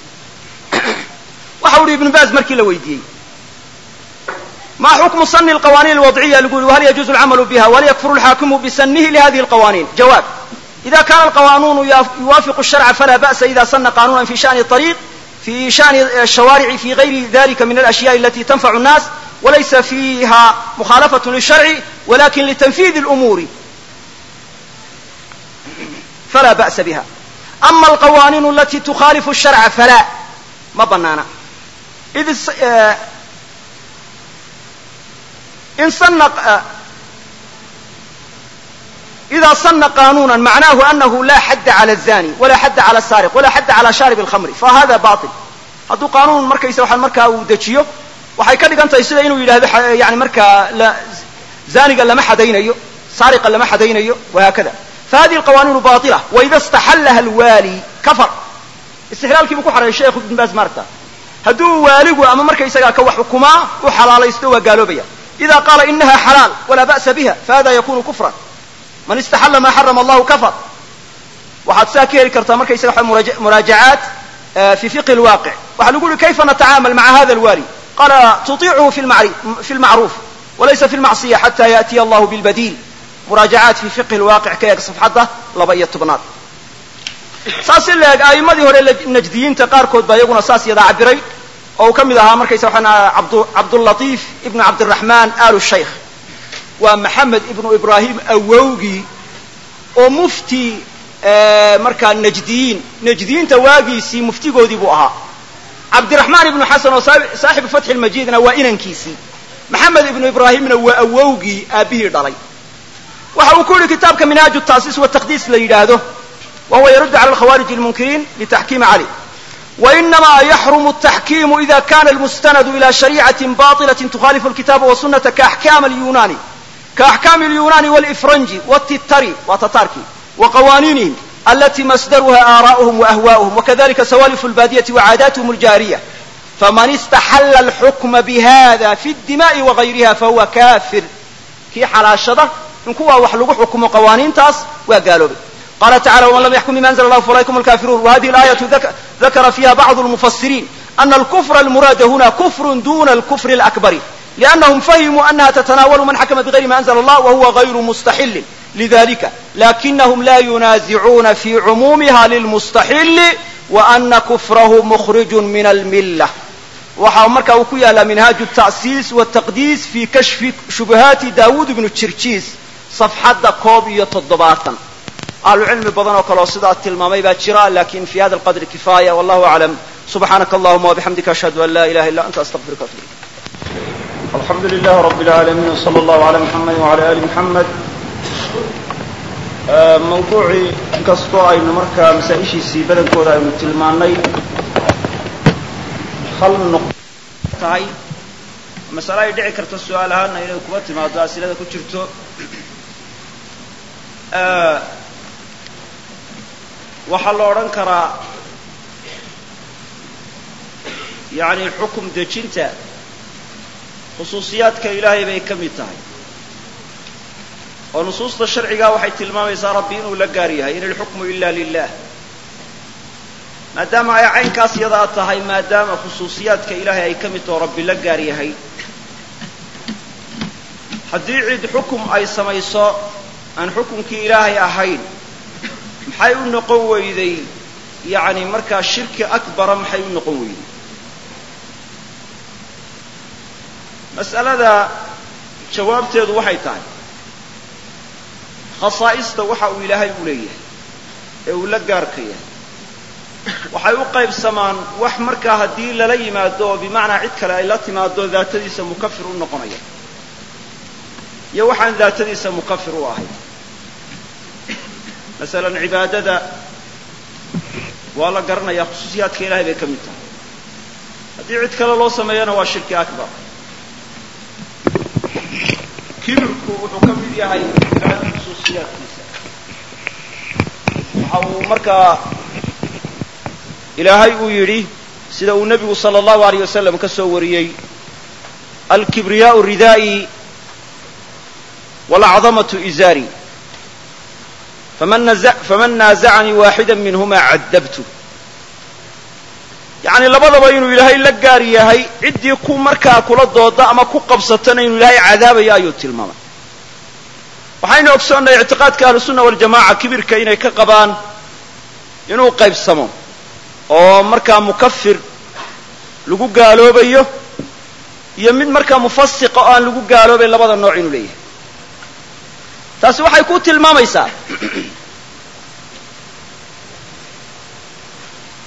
waxa uu ibn Baaz markii la weydiiyey ما حكم سن القوانين الوضعية يقول وهل يجوز العمل بها وهل يكفر الحاكم بسنه لهذه القوانين جواب إذا كان القانون يوافق الشرع فلا بأس إذا سن قانونا في شأن الطريق في شأن الشوارع في غير ذلك من الأشياء التي تنفع الناس وليس فيها مخالفة للشرع ولكن لتنفيذ الأمور فلا بأس بها ama alqawaaniin alati tukhaalifu الsharca falaa ma banaana إذا صن قانونا معناه أنه لا حد على الزاني ولا حد على السارق ولا حد على شارب الخمر فهذا باطل hadduu qaanuun markaysa waxaan markaa uu dejiyo waxay ka dhigan tahay sida inuu yidhahdo yani markaa zaaniga lama xadaynayo saariqa lama xadaynayo وهكذا فهذه القوانين باطلة وإذا استحلها الوالي كفر استحلaalkii buu ku xareeyay sheekh ibn Baaz marta hadduu waaligu ama markaysaga ka wax xukumaa u xalaalaysto waa gaaloobaya إذا قال إنها حلال ولا بأس بها فهذا يكون كفرا من استحل ما حرم الله كفر waxaad saa ka heli kartaa markaysaga muraajacaat في فقه الواقع waxaa lagu uri كيف نتعامل مع هذا الوالي قال تطيعه في المعروف وليس في المعصية حتى يأتي الله بالبديل muraajacaat في فقه الواقع ka eeg صفxadda 12 saas in la eeg a'imadii hore najdiyiinta qaarkood baa iyaguna saas yada cabiray oo uu ka mid ahaa markaysa waxaan cabdulatiif ibnu cabdiraxmaan aalu shaykh waa maxamed ibnu ibraahim awowgii oo mufti markaa najdiyiinta waagiisii muftigoodii buu ahaa cabdiraxmaan ibnu xasan oo saaxibu fatxi lmajiidna waa inankiisii maxamed ibnu ibraahimna waa awowgii aabbihii dhalay waxa uu ku yidhi kitaabka minhaaj الtaasiis والtaqdiis la yidhaahdo wahuwa yaruddu cala alkhawaarij اlmunkiriin litaxkiimi caleyh وإنما يحرم التحكيم إذا كان المستند إلى شريعة باطلة تخالف الكتاب والسنة كأحكام اليونان والإفرنجي والتتري وتتاركي وقوانينهم التي مصدرها آراؤهم وأهواؤهم وكذلك سوالف البادية وعاداتهم الجارية فمن استحل الحكم بهذا في الدماء وغيرها فهو كافر كي حلاشده إن كوا وحلقوا حكم قوانين تاس وقالوا به قال تعالى ومن لم يحكم بما أنزل الله فأولئك هم الكافرون وهذه الآية ذكر فيها بعض المفسرين أن الكفر المراد هنا كفر دون الكفر الأكبر لأنهم فهموا أنها تتناول من حكم بغير ما أنزل الله وهو غير مستحل لذلك لكنهم لا ينازعون في عمومها للمستحل وأن كفره مخرج من الملة waxaa markaa uu ku yaala minhaaj التأسيس والتقديس في كشف شبهات داود بن التشرشيس صفحة 170 أهل العلم بدن وكلا صدات tilmaamay baa jira لكن في هذا القدر كفاية والله أعلم سبحانك اللهم وبحمدك أشهد أن لا إله إلا أنت أستغفرك وأتوب إليك الحمد لله رب العالمين وصلى الله على محمد وعلى آل محمد موضوعي inkastoo aynu markaa masaa-ishiisii badankooda aynu tilmaanay hal tahay mas'alo ay dhici karto su'aal ahaan inay kuba timaado asilada ku jirto waxaa la odhan karaa yani xukum dejinta khusuusiyaadka ilaahay bay ka mid tahay oo nusuusta sharciga waxay tilmaamaysaa rabbi inuu la gaar yahay in alxukmu ila lilah maadaama ay caynkaas yadaa tahay maadaama khusuusiyaadka ilaahay ay ka mid taho rabbi la gaar yahay haddii cid xukum ay samayso aan xukumkii ilaahay ahayn maxay u noqon weyday yani markaa shirki akbara maxay u noqon weyday mas'alada jawaabteedu waxay tahay khasaa'ista waxa uu ilaahay u leeyahay ee uu la gaarka yahay waxay u qaybsamaan wax markaa haddii lala yimaado oo bimacnaa cid kale ay la timaado daatadiisa mukafir u noqonaya iyo waxaan daatadiisa mukafir u ahayn masalan cibaadada waa la garanayaa khusuusiyaadka ilahay bay ka mid tahay haddii cid kale loo sameeyana waa shirki akbar kibirku wuxuu ka mid yahay ilahay khusuusiyaadkiisa waxa uu markaa ilaahay uu yidhi sida uu nebigu sala allahu alayh wasalam ka soo wariyey alkibriyaau ridaa'i waalcadamatu izaari faman naazacanii waaxida minhuma caddabtu yacni labadaba inuu ilaahay la gaar yahay ciddii ku markaa kula dooda ama ku qabsatana inuu ilaahay cadaabayo ayuu tilmaamay waxaynu ogsoonnay ictiqaadka ahlusunna waljamaca kibirka inay ka qabaan inuu qaybsamo oo markaa mukafir lagu gaaloobayo iyo mid markaa mufasiqa oo aan lagu gaaloobay labada nooc inuu leeyahay taasi waxay ku tilmaamaysaa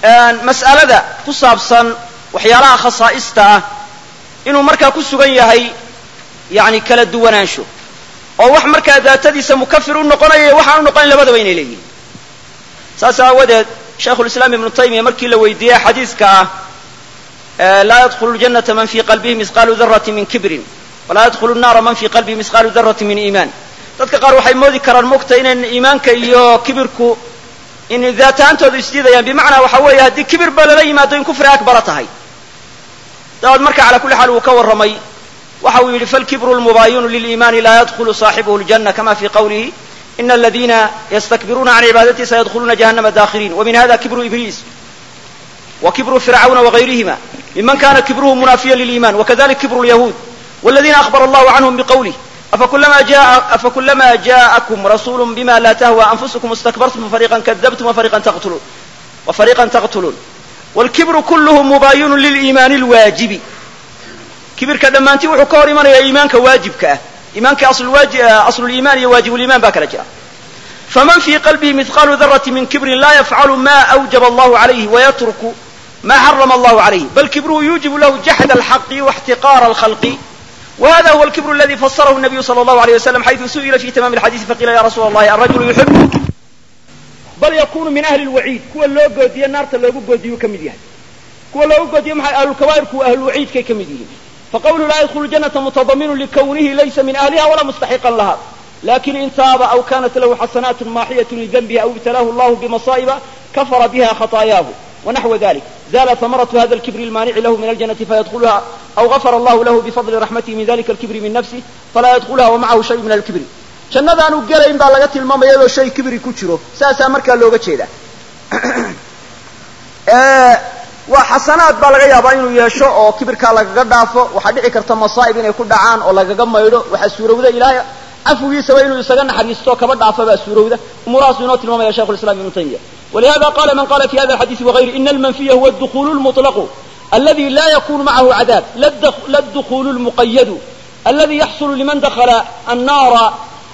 mas'alada ku saabsan waxyaalaha khasaa'ista ah inuu markaa ku sugan yahay yani kala duwanaansho oo wax markaa daatadiisa mukafir u noqonaya waxaan u noqonayn labadaba inay leeyihin saas aawadeed shaykhulislaam ibnu taymiya markii la weydiiyey xadiiska ah laa yadkhulu ljannata man fii qalbihi misqaalu darati min kibrin walaa yadkhulu nnaara man fii qalbihi misqaalu darati min iimaan dadka qaar waxay moodi karaan mogta inayn iimaanka iyo kibirku in daatahaantoodu isdiidayaan bimacnaa waxa weeye haddii kibir ba lala yimaado in kufri akbara tahay dabaad marka cala kulli xaal uu ka warramay waxa uu yidhi falkibru lmubaayinu liliimaani laa yadkhulu saaxibuhu ljanna kama fii qawlihi ina aladina ystakbiruuna can cibaadatihi sayadkhuluuna jahannama dakhiriin wamin hada kibru ibliis wa kibru fircawna wagayrihima miman kana kibruhu munaafiyan liliiman wakadalik kibru lyahuud waladina akhbara allahu canhum biqawlih afakulama ja'akum rasulu bima la tahwa anfusukum istakbartum fafariqan kadabtum wafariqan taqtuluun wاlkibru kulluhu mubaayinu liliimaani اlwaajibi kibirka dhammaantii wuxuu ka hor imanayaa iimaanka waajibka ah iimaanka asluliimaan iyo waajibuliimaan baa kala jira faman fii qalbihi mihqaalu darati min kibrin laa yafcalu ma awjaba allahu calayhi wayatruku ma xarama allahu calayhi bal kibruhu yuujibu lahu jaxd alxaqi واxtiqaara alkhalqi وhذا هو الكبر الذي فسره النبي صلى الله عليه وسلم حيث سئل في تمام الحديث فقيل يا رسول الله الرجل يحب بل يكون من أهل الوعيد kuwa loo goodiye naarta loogu goodiyu ka mid yahay kuwa loogu goodiye maxay ahlulkabaa'ir kuwa ahlulwaciidkay ka mid yihiin faqawlu laa yadkhulu الجنة متضمن لكونه ليس من أهلها ولا مستحقا لها لكن إن تاب أو كانت له حسنات ماحية لذنبه أو ابتلاه الله بمصائب كفر بها خطاياه ونحو ذلك زال ثمرة هذا الكبر المانع له من الجنة فيدخلها أو غفر الله له بفضل رحمته من ذلك الكبر من نفسه فلا يدخلها ومعه شيء من الكبر jannadaanu gelayn baa laga tilmaamaya iyadoo shay kibri ku jiro saasaa markaa looga jeeda waa xasanaad baa laga yaabaa inuu yeesho oo kibirkaa lagaga dhaafo waxaa dhici karta masaa'ib inay ku dhacaan oo lagaga maydho waxaa suurowda ilaahay cafugiisaba inuu isaga naxariisto kaba dhaafa baa suurowda umuurahaasu inoo tilmaamaya shaykhu lislam ibnu taymiya ولهذا قال من قال في هذا الحديث وغيره إن المنفي هو الدخول المطلق الذي لا يكون معه عذاب لا الدخول المقيد الذي يحصل لمن دخل النار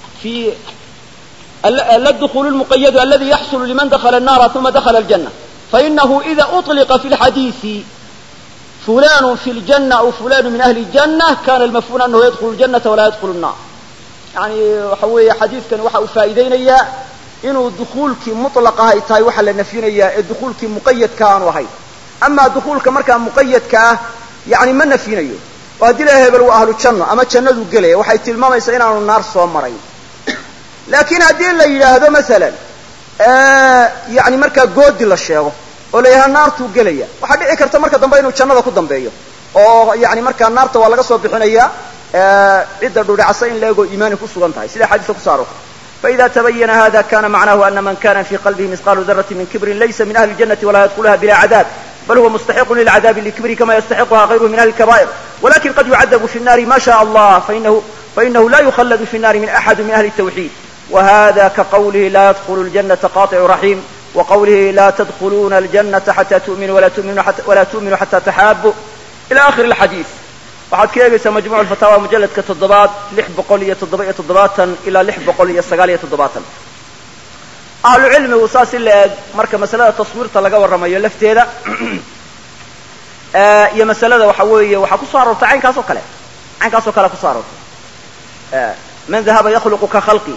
لا الدخول المقيد الذي يحصل لمن دخل النار ثم دخل الجنة فإنه إذا أطلق في الحديث فلان في الجنة أو فلان من أهل الجنة كان المفهوم أنه يدخل الجنة ولا يدخل النار يعني حوي حديث كان وحا فائدين إياه inuu dukuulkii muطlaqah ay tahay waxa la nafyinayaa ee dukuulkii muqayadka aanu ahayn ama dukuulka markaa muqayadka ah yani ma nafyinayo oo haddii la hebel waa ahlu janno ama jannadu gelaya waxay tilmaamaysaa inaanu naar soo marayn laakiin haddii la yidhaahdo masalan yani markaa goodi la sheego oo la yidhahdo naartuu gelaya waxaa dhici karta marka dambe inuu jannada ku dambeeyo oo yani markaa naarta waa laga soo bixinayaa cidda dhudhacsa in leegoo iimaani ku sugan tahay sida xadiiska ku saaro فإذا تبين هذا كان معناه أن من كان في قلبه مثقال ذرة من كبر ليس من أهل الجنة ولا يدخلها بلا عذاب بل هو مستحق للعذاب لكبره كما يستحقها غيره من أهل الكبائر ولكن قد يعذب في النار ما شاء الله فإنه لا يخلد في النار من أحد من أهل التوحيد وهذا كقوله لا يدخل الجنة قاطع رحيم وقوله لا تدخلون الجنة حتى تؤمنوا ولا تؤمنوا حتى تحابوا إلى آخر الحديث waxaad ka eegaysaa majmuuc alfataawa mujalladka 7 677 ilaa 679 ahlu cilmigu saas in la eeg marka masalada taswiirta laga warramayo lafteeda iyo masalada waxa weeye waxaa ku soo aroortay caynkaas oo kale ku soo aroortay man dhahaba yakhluqu ka khalqi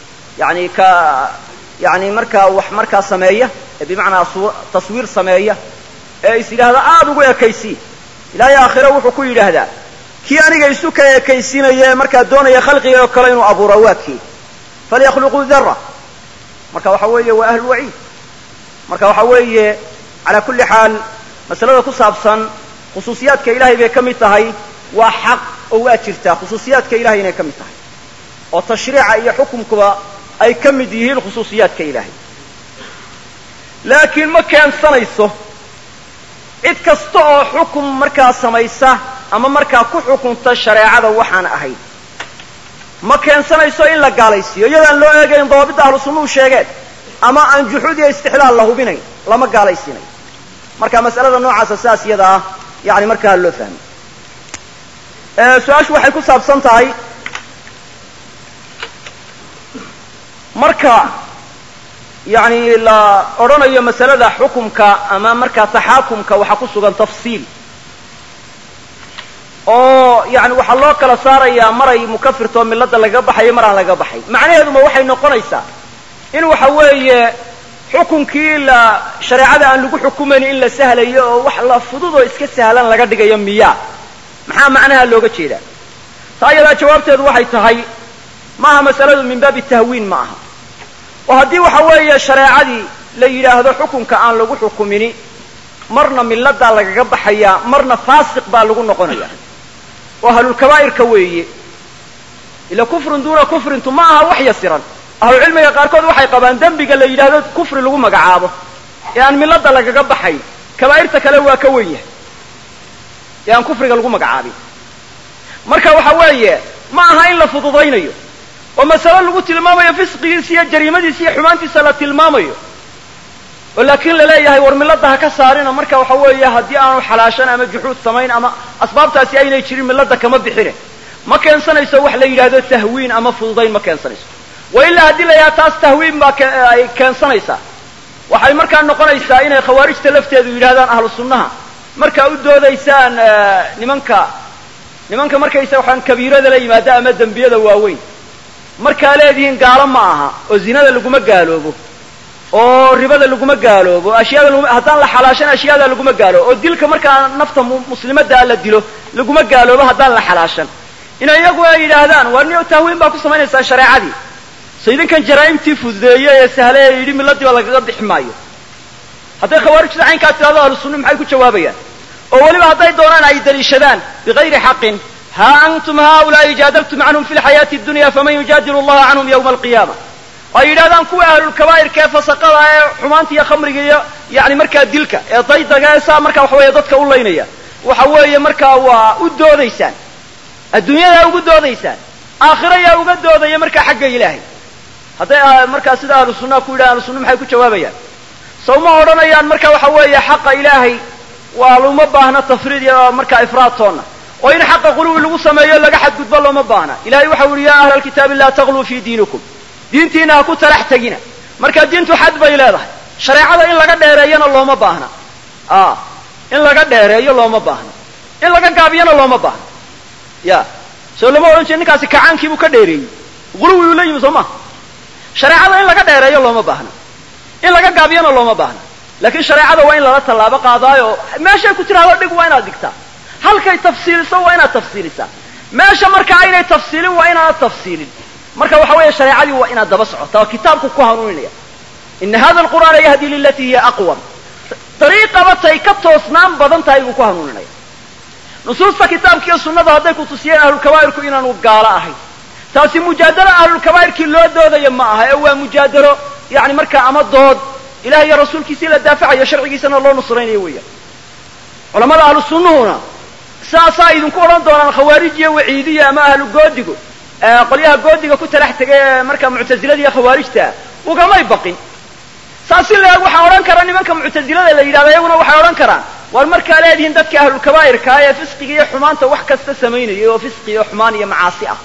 yani markaa wax markaa sameeya bimacnaa taswiir sameeya ee is yidhaahda aada ugu ekaysi ilaahay aakhira wuxuu ku yidhaahdaa kii aniga isu ka ekaysiinaya markaa doonaya khalqiga oo kale inuu abuuro waa kii falyakhluquu dharra marka waxa weeye waa ahlu waciid marka waxa weeye calaa kulli xaal masalada ku saabsan khusuusiyaadka ilaahay bay ka mid tahay waa xaq oo waa jirtaa khusuusiyaadka ilahay inay ka mid tahay oo tashriica iyo xukumkuba ay ka mid yihiin khusuusiyaadka ilaahay laakiin ma keensanayso cid kasta oo xukum markaa samaysa ama markaa ku xukunta shareecada waxaan ahayn ma keensanayso in la gaalaysiiyo iyadaan loo eegayn dawaabidda ahlu sunnuhu sheegeen ama aan juxuud iyo istixlaal la hubinayn lama gaalaysiinayo marka mas'alada noocaasa sidaas iyada ah yani markaa loo fahmay su-aashu waxay ku saabsan tahay marka يعني la odhanayo masalada xukumka ama markaa taxaakumka waxa ku sugan tafsiil oo yani waxa loo kala saarayaa maray mukafirto millada laga baxayo maraan laga baxay macnaheedu ma waxay noqonaysaa in waxa weeye xukunkii la shariicada aan lagu xukumayn in la sahlayo oo wax la fudud oo iska sahlan laga dhigayo miya maxaa macnaha looga jeedaa taayada jawaabteedu waxay tahay maaha masaladu min baabi tahwiin ma aha oo haddii waxa weeye shariicadii la yidhaahdo xukunka aan lagu xukumini marna millada lagaga baxaya marna faasiq baa lagu noqonaya oo ahlul kabaa'irka weeye ila kufrun duuna kufrin ma aha wax yasiran ahlu cilmiga qaarkood waxay qabaan dembiga la yidhaahdo kufri lagu magacaabo ee aan millada lagaga baxay kabaa'irta kale waa ka weyn yahay ee aan kufriga lagu magacaabin marka waxa weeye ma aha in la fududaynayo oo masalo lagu tilmaamayo fisqigiisa iyo jariimadiisa iyo xumaantiisa la tilmaamayo oo laakiin la leeyahay war millada ha ka saarina marka waxa weeye haddii aanu xalaashan ama juxuud samayn ama asbaabtaasi aynay jirin millada kama bixine ma keensanayso wax la yidhaahdo tahwiin ama fududayn ma keensanayso wa ilaa haddii la yidhahdo taas tahwiin baa ay keensanaysaa waxay markaa noqonaysaa inay khawaarijta lafteedu yidhahdaan ahlu sunnaha markaa u doodaysaan nimanka markaysa waxaan kabiirada la yimaada ama dembiyada waaweyn markaa leedihiin gaalo ma aha oo zinada laguma gaaloobo oo ribada laguma gaaloobo haddaan la xalaashan ashyaada laguma gaaloobo oo dilka markaa nafta muslimadda la dilo laguma gaaloobo haddaan la xalaashan inay iyagu ay yidhaahdaan waa nin tahwiin baa ku samaynaysaa shareecadii so idinkan jaraa'imtii fududeeye ee sahle ee yidhi milladiiba lagaga bixi maayo hadday khawaarijta caynkaa tidhahdo ahlu sunna maxay ku jawaabayaan oo weliba hadday doonaan ay daliishadaan bigayri xaqin ha antum haulaai jaadaltum canhum fi lxayaati addunya faman yujaadilu allaha canhum yawma alqiyaama ay yidhahdaan kuwa ahlulkabaa'irka ee fasaqada ee xumaanta iyo khamriga iyo yani markaa dilka ee daydaga ee saa markaa waxa weeye dadka u laynaya waxa weeye markaa waa u doodaysaan adduunyadaa ugu doodaysaan aakhira yaa uga doodaya markaa xagga ilaahay hadday markaa sida ahlu sunnaha ku yidhahan ahlu sunna maxay ku jawaabayaan sow ma odhanayaan marka waxa weeye xaqa ilaahay waa luma baahna tafriid iyo markaa ifraadtoonna oo in xaqa quluwi lagu sameeyo laga xadgudbo looma baahna ilahay waxau yihi ya ahla alkitaabi laa tagluu fi diinikum diintiina ha ku talax tegina marka diintu xad bay leedahay shareecada in laga dheereeyana looma baahna in laga dheereeyo looma baahna in laga gaabiyana looma baahna ya soo lama odhan jire ninkaasi kacaankiibuu ka dheereeyey quluwi uu la yimi soo ma shareecada in laga dheereeyo looma baahna in laga gaabiyana looma baahna laakiin shareecada waa in lala tallaabo qaadaayo meeshay ku tiraahdo dhig waa inaad dhigtaa halkay tafsiiliso waa inaad tafsiilisaa meesha marka aynay tafsiilin waa inaanad tafsiilin marka waxa weeye shareecadii waa inaad daba socotaa oo kitaabku ku hanuuninaya ina hada alqur'aana yahdi lilatii hiya aqwam dariiqaba tay ka toosnaan badan tahay buu ku hanuuninaya nusuusta kitaabka iyo sunnada hadday ku tusiyeen ahlulkabaa'irku inaanu gaalo ahayn taasi mujaadalo ahlulkabaa'irkii loo doodayo ma aha ee waa mujaadalo yani markaa ama dood ilahay iyo rasuulkiisii la daafacayo sharcigiisana loo nusraynayo weeyaan culamada ahlu sunnuhuna saasaa idinku odhan doonaan khawaarij iyo waciidiya ama ahlu goodigu qolyaha goodiga ku talax tegay ee markaa muctazilada iyo khawaarijta ugamay baqin saasi leeg waxaa odhan kara nimanka muctazilada la yidhahdo iyaguna waxay odhan karaan war markaa leedihiin dadka ahlulkabaa'irka ee fisqiga iyo xumaanta wax kasta samaynayay oo fisqi iyo xumaan iyo macaasi ah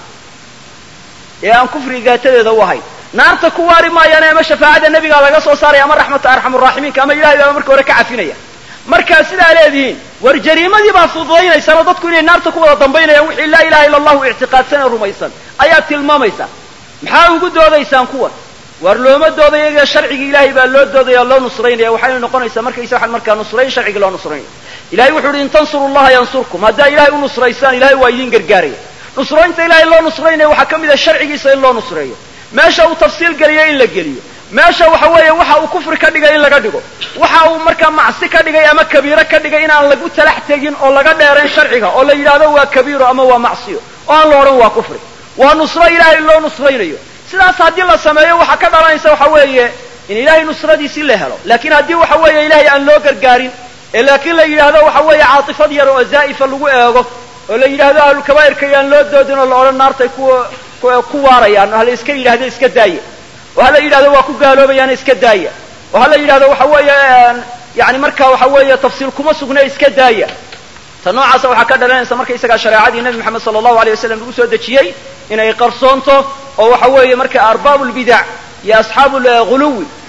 ee aan kufriga gaatadeeda u ahayn naarta ku waari maayaan ama shafaacada nebiga laga soo saaraya ama raxmata arxamuraaximiinka ama ilahay baa marka hore ka cafinaya markaa sidaa leedihiin war jariimadii baa fududaynaysaanoo dadku inay naarta ku wada dambaynayaan wixii laa ilaha illa allahu ictiqaadsan ee rumaysan ayaad tilmaamaysaa maxaa ugu doodaysaan kuwan war looma doodayo iyaga sharcigii ilaahay baa loo doodaya loo nusraynaya waxayna noqonaysaa markaysa waxaan markaa nusrayn sharcigii loo nusraynayo ilahay wuxuu uhi in tansuru llaha yansurkum haddaa ilahay u nusraysaan ilahay waa idiin gargaaraya nusraynta ilahay loo nusraynaya waxaa ka mid ah sharcigiisa in loo nusreeyo meesha uu tafsiil geliyo in la geliyo meesha waxa weeye waxa uu kufri ka dhigay in laga dhigo waxa uu markaa macsi ka dhigay ama kabiiro ka dhigay inaan lagu talax tegin oo laga dheerayn sharciga oo la yidhaahdo waa kabiiro ama waa macsiyo oo aan la odhan waa kufri waa nusro ilaahay loo nusraynayo sidaas haddii la sameeyo waxaa ka dhalanaysa waxa weeye in ilaahay nusradiisii la helo laakiin haddii waxa weeye ilaahay aan loo gargaarin ee laakiin la yidhaahdo waxa weeye caatifad yar oo zaa'ifa lagu eego oo la yidhaahdo ahlulkabaa'irka yaan loo doodin oo la odhan naartay ku waarayaan hala iska yidhahdo iska daaya oo hala yidhahdo waa ku gaaloobayaana iska daaya oo hala yidhahdo waxa weeye yani markaa waxa weeye tafsiil kuma sugna iska daaya ta noocaasa waxaa ka dhalanaysa markaysagaa shareecadii nebi moxamed sala allahu alay wasalam lagu soo dejiyey inay qarsoonto oo waxa weeye marka arbaabu lbidac iyo asxaabu lghuluwi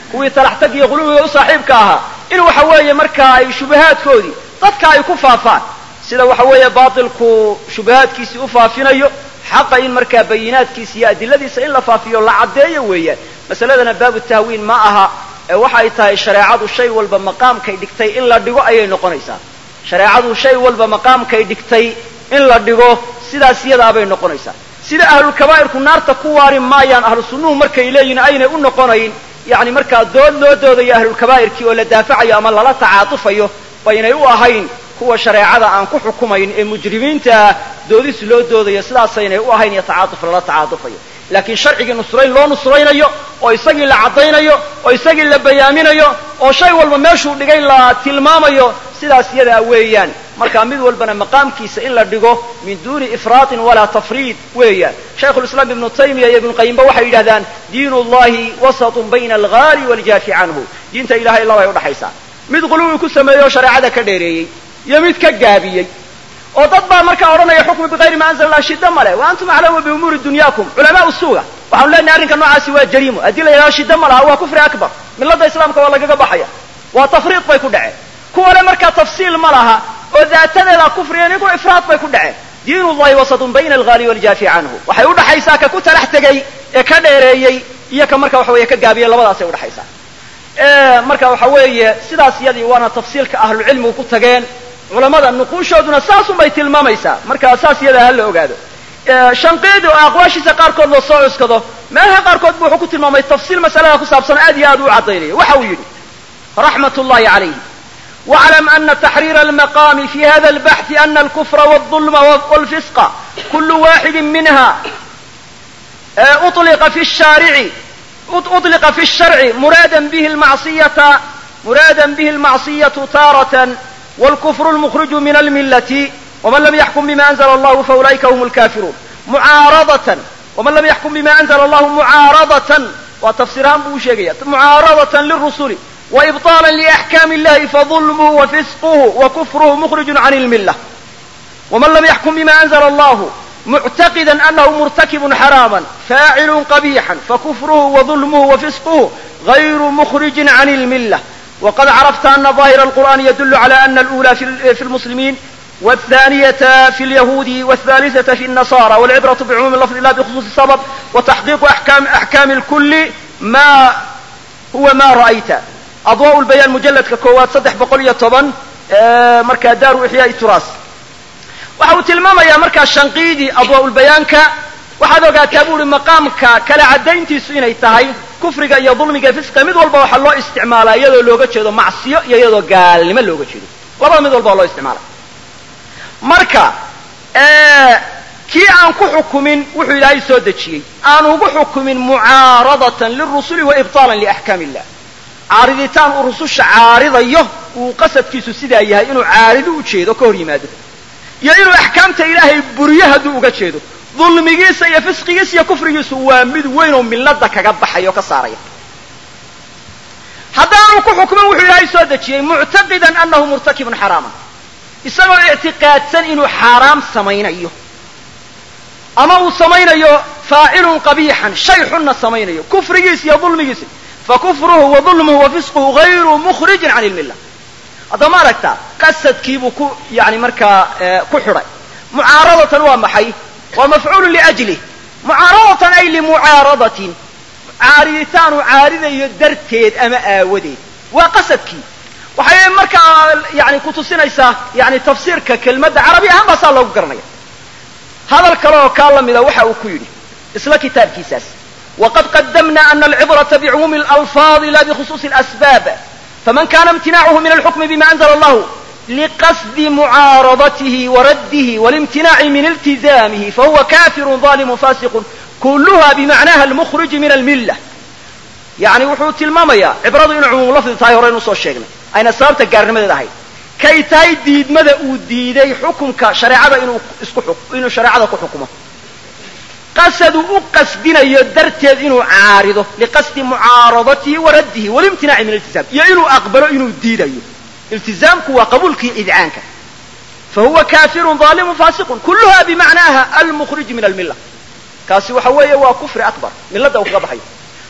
kuwii talaxtag iyo qulubiga u saaxiibka ahaa in waxa weeye markaa ay shubahaadkoodii dadka ay ku faafaan sida waxa weeye baatilku shubahaadkiisii u faafinayo xaqa in markaa bayinaadkiisa iyo adiladiisa in la faafiyo la caddeeyo weeyaan masaladana baabu tahwiin ma aha waxay tahay shareecadu shay walba maqaamkay dhigtay in la dhigo ayay noqonaysaa shareecadu shay walba maqaamkay dhigtay in la dhigo sidaas iyadaa bay noqonaysaa sida ahlulkabaa'irku naarta ku waari maayaan ahlu sunnuhu markay leeyihin aynay u noqonayn yani markaa dood loo doodayo ahlulkabaa'irkii oo la daafacayo ama lala tacaatufayo baynay u ahayn kuwa shareecada aan ku xukumayn ee mujrimiintaa doodis loo doodayo sidaasaynay u ahayn iyo tacaatuf lala tacaatufayo laakiin sharcigii nusrayn loo nusraynayo oo isagii la caddaynayo oo isagii la bayaaminayo oo shay walba meeshuu dhigay la tilmaamayo sidaas iyadaa weeyaan markaa mid walbana maqaamkiisa in la dhigo min duuni ifraatin walaa tafriid weeyaan shaykhulislaam ibnu taymiya iyo ibnuqayimba waxay yidhahdaan diinu llahi wasatun bayna alghaali waaljaafi canhu diinta ilahay labay udhaxaysaa mid quluwi ku sameeyo shareecada ka dheereeyey iyo mid ka gaabiyey oo dad baa markaa odhanaya xukmu bikayri ma anzala allah shidda male wa antum aclamu biumuuri dunyaakum culamaa suuga waxaanu leenahay arrinka noocaasi waa jariimo haddii la yidhahdo shidda ma laha waa kufri akbar milladda islaamka waa lagaga baxaya waa tafriid bay ku dhaceen kuwale markaa tafsiil ma laha oo daatadeeda kufriya ninkuu ifraad bay ku dhaceen diinu llahi wasatun bayna alghaali waaljaafi canhu waxay udhaxaysaa ka ku talax tegey ee ka dheereeyey iyo ka marka waxa weeye ka gaabiyey labadaasay udhaxaysaa marka waxa weeye sidaas iyadii waana tafsiilka ahlucilmigu ku tageen culamada nuquushooduna saasun bay tilmaamaysaa markaa saas iyadaa ha la ogaado shanqiidi oo aqwaashiisa qaarkood loo soo cuskado meelaha qaarkood bu wuxuu ku tilmaamay tafsiil masalada ku saabsan aad iyo aad u caddaynaya waxa uu yidhi raxmat ullahi calayhi واعلم أن تحرير المقام في هذا البحث أن الكفر والظلم والفسق كل واحد منها أطلق في الشرع مرادا به المعصية تارة والكفر المخرج من الملة ومن لم يحكم بما أنزل الله فأولئك هم الكافرون معارضة ومن لم يحكم بما أنزل الله معارضة وتفسيران بوشيقية معارضة للرسل وإبطالا لأحكام الله فظلمه وفسقه وكفره مخرج عن الملة ومن لم يحكم بما أنزل الله معتقدا أنه مرتكب حراما فاعل قبيحا فكفره وظلمه وفسقه غير مخرج عن الملة وقد عرفت أن ظاهر القرآن يدل على أن الأولى في المسلمين والثانية في اليهود والثالثة في النصارى والعبرة بعموم اللفظ لا بخصوص السبب وتحقيق أحكام الكل ما هو ما رأيت أضواء البيان مجلد ككوات صدح بقولية طبعا مركا دار إحياء التراث وحاوت الماما يا مركا الشنقيدي أضواء البيان وحاذا كابول مقامك كلا عدين تيسوين ايتهاي كفرك يا ظلمك فسق مد والبا waxa loo isticmaalaa iyadoo looga jeedo macsiyo iyo iyadoo gaalnimo looga jeedo laba mid walba loo isticmaalaa marka kii aan ku xukumin wuxuu ilaahay soo dajiyay aan ugu xukumin mu'aaradatan lirrusuli wa ibtalan li ahkamillah aariditaan rususha aaridayo uu qasadkiisu sidaa yahay inuu aaridu u jeedo ka hor yimaado iyo inuu ahkaamta ilaahay buriyada uga jeedo ظلميgiisa iyo fisqigiisa iyo kufrigiisa waa mid weyn oo milada kaga baxayo ka saaraya haddaan ku xukmo wuxuu ilaahay soo dajiyay mu'taqidan annahu murtakibun harama isagoo i'tiqaadsan inuu xaraam samaynayo ama uu samaynayo faa'ilun qabihan shay xunna samaynayo kufrigiisa iyo ظلميgiisa fakufruhu wa ظلمه wa fisquhu ghayru mukhrij 'an al-millah hada ma aragta qasadkiibu ku yani marka ku xiray mu'aaradatan waa maxay ومفعول لأجله معارضة أي لمعارضة عارضتان عارضة يدرتيد أما آوديد وقصدك وحيا مركا يعني كتوسين إيسا يعني تفسير كلمة عربية هم بس الله قرنيا هذا الكلام كلام إذا وحى وكيري إسلا كتاب كيساس وقد قدمنا أن العبرة بعموم الألفاظ لا بخصوص الأسباب فمن كان امتناعه من الحكم بما أنزل الله لقصد معارضته ورده والامتناع من التزامه فهو كافر ظالم فاسق كلها بمعناها المخرج من الملة يعني وحوت المامية عبرض إنه عموم لفظ تايورين وصو الشيخنا أين سابت القرن ماذا هاي كي تايديد ماذا أوديدي حكم كشريعة إنه شريعة كحكمه قصد أقصدنا يدرتيد إنه عارضه لقصد معارضته ورده والامتناع من الالتزام إنه أقبله إنه ديده التزامك وقبولك إذعانك فهو كافر ظالم فاسق كلها بمعناها المخرج من الملة كاسي وحوية وكفر أكبر من لدى وقبحي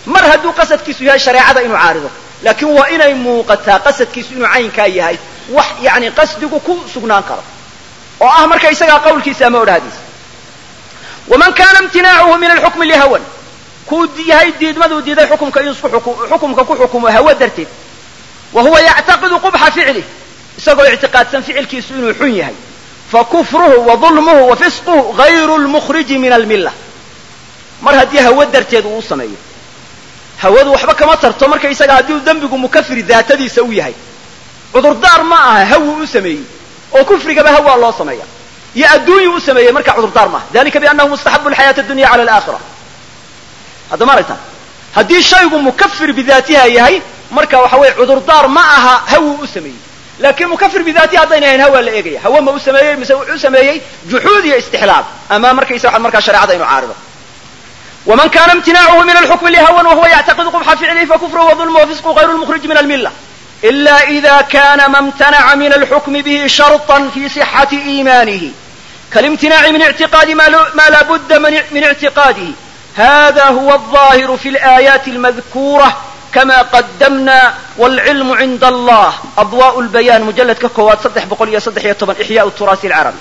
mar hadduu qasadkiisu yahay shareecada inuu caarido laakiin waa inay muuqataa qasadkiisu inuu caynkaa yahay wax yani qasdigu ku sugnaan karo oo ah marka isagaa qawlkiisa ama odhahdiisa waman kana imtinaacuhu min alxukmi lihawan kuu yahay diidmaduu diiday xukumka inuu xukumka ku xukumo hawa darteed wa huwa yactaqidu qubxa ficlih isagoo ictiqaadsan ficilkiisu inuu xun yahay fakufruhu wa dulmuhu wa fisquhu gayru lmukhriji min almilla mar haddii hawa darteed uu sameeyo hawadu waxba kama tarto marka isaga haddii dembigu mukafir daatadiisa u yahay cudurdaar ma aha hawu u sameeyey oo kufrigaba hawaa loo sameeya iyo adduunyu u sameeyey marka cudurdaar maaha dalika biannahu mustaxabu alxayaati addunya cala alaakhira hadda ma aragta haddii shaygu mukafir bidaatiha yahay marka waxa weye cudurdaar ma aha hawu u sameeyey laakiin mukafir bidaatiha haddayna ahayn hawaa la eegaya hawa ma u sameeyey mise wuxuu sameeyey juxuud iyo istixlaal ama markaysa markaa shareecada inuu caarido ومن كان امتناعه من الحكم لهوى وهو يعتقد قبح فعله فكفره وظلمه وفسقه غير المخرج من الملة إلا إذا كان ما امتنع من الحكم به شرطا في صحة إيمانه كالامتناع من اعتقاد ما لا بد من اعتقاده هذا هو الظاهر في الآيات المذكورة كما قدمنا والعلم عند الله أضواء البيان مجلد ككوات صدح بقولية صدح يطبن إحياء التراث العربي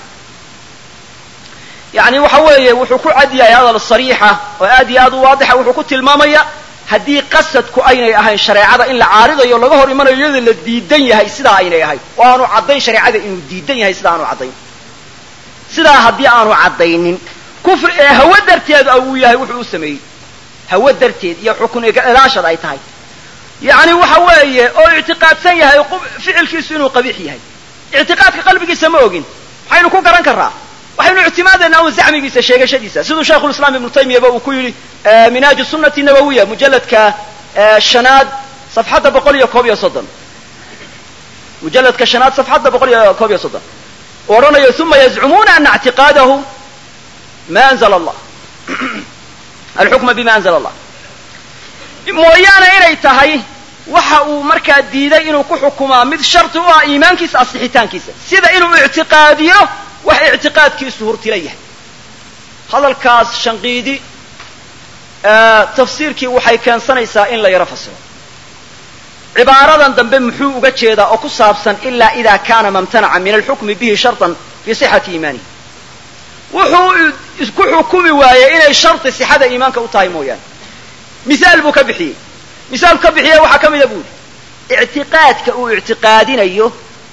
يعني وحوي وحكو عدي هذا الصريحة وآدي هذا واضحة وحكو المامية هدي قصدكو أين أهين شريعة إن العارضة يلا ظهر من يذل الديدين هاي سدا أين أهين وأنا عضين شريعة إنه الديدين هاي سدا أنا عضين سدا هدي أنا عضين كفر هو درتيد أو ياهي وحو سمي هو درتيد يحكون لا شرعي تاي يعني وحوي أو اعتقاد سيء فعل كيسون قبيح هاي اعتقاد قلبك سموجين حين يكون كران كرا وحين اعتمادنا أو زعمي شيء شديد سيد شيخ الإسلام ابن تيمية وكل منهاج السنة النبوية مجلد كشناد صفحة بقولية كوبية صدًا مجلد كشناد صفحة بقولية كوبية صدًا ورانا ثم يزعمون أن اعتقاده ما أنزل الله الحكم بما أنزل الله مويانا إلي تهي وحاو مركا ديدي إنو كحكما مثل شرط هو إيمان كيس أصلحتان كيس سيدا إنو اعتقاديه وحي اعتقاد كيس هورت ليه هذا الكاس شنقيدي تفسير كي وحي كان سنيسا إن لا يرفصه عبارة دنبه محو وجهدا أو كصابسا إلا إذا كان ممتنعا من الحكم به شرطا في صحة إيمانه وحو كحكم وايا إن شرط صحة إيمانك وطايمويا مثال بكبحي مثال كبحي وحكم يقول اعتقادك أو اعتقادين أيه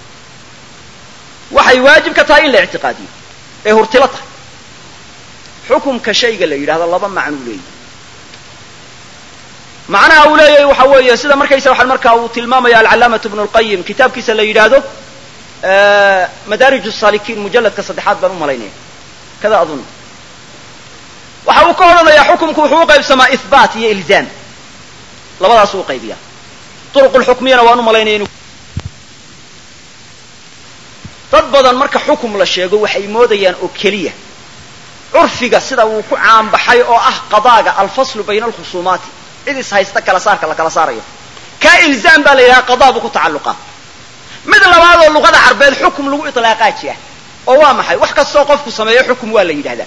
وحي واجب كتاين لاعتقادي إيه ارتلطه حكم كشيء قال لي هذا الله ضمن لي معنى أولي وحوي سيدا مركز يروح المركز وتلمام يا العلامة ابن القيم كتاب كيس اللي يراده مدارج السالكين مجلد كصدحات بنو ملايين كذا أظن وحو قولنا يا حكم كحقوق بسماء إثبات هي إلزام لبدا سوق قيبية طرق الحكمية وانو ملايين تضبطا مركز حكم للشيء وحي موديان أوكلية عرفك سيدا وكو عام بحي أو قضاء الفصل بين الخصومات إذا هيستا كلا صار كإلزام بالله قضاء بكو تعلقه مثل هذا اللغة العربية حكم له إطلاقات يعني أو ما حي وحكى السوقف كسمية حكم ولا يدهلا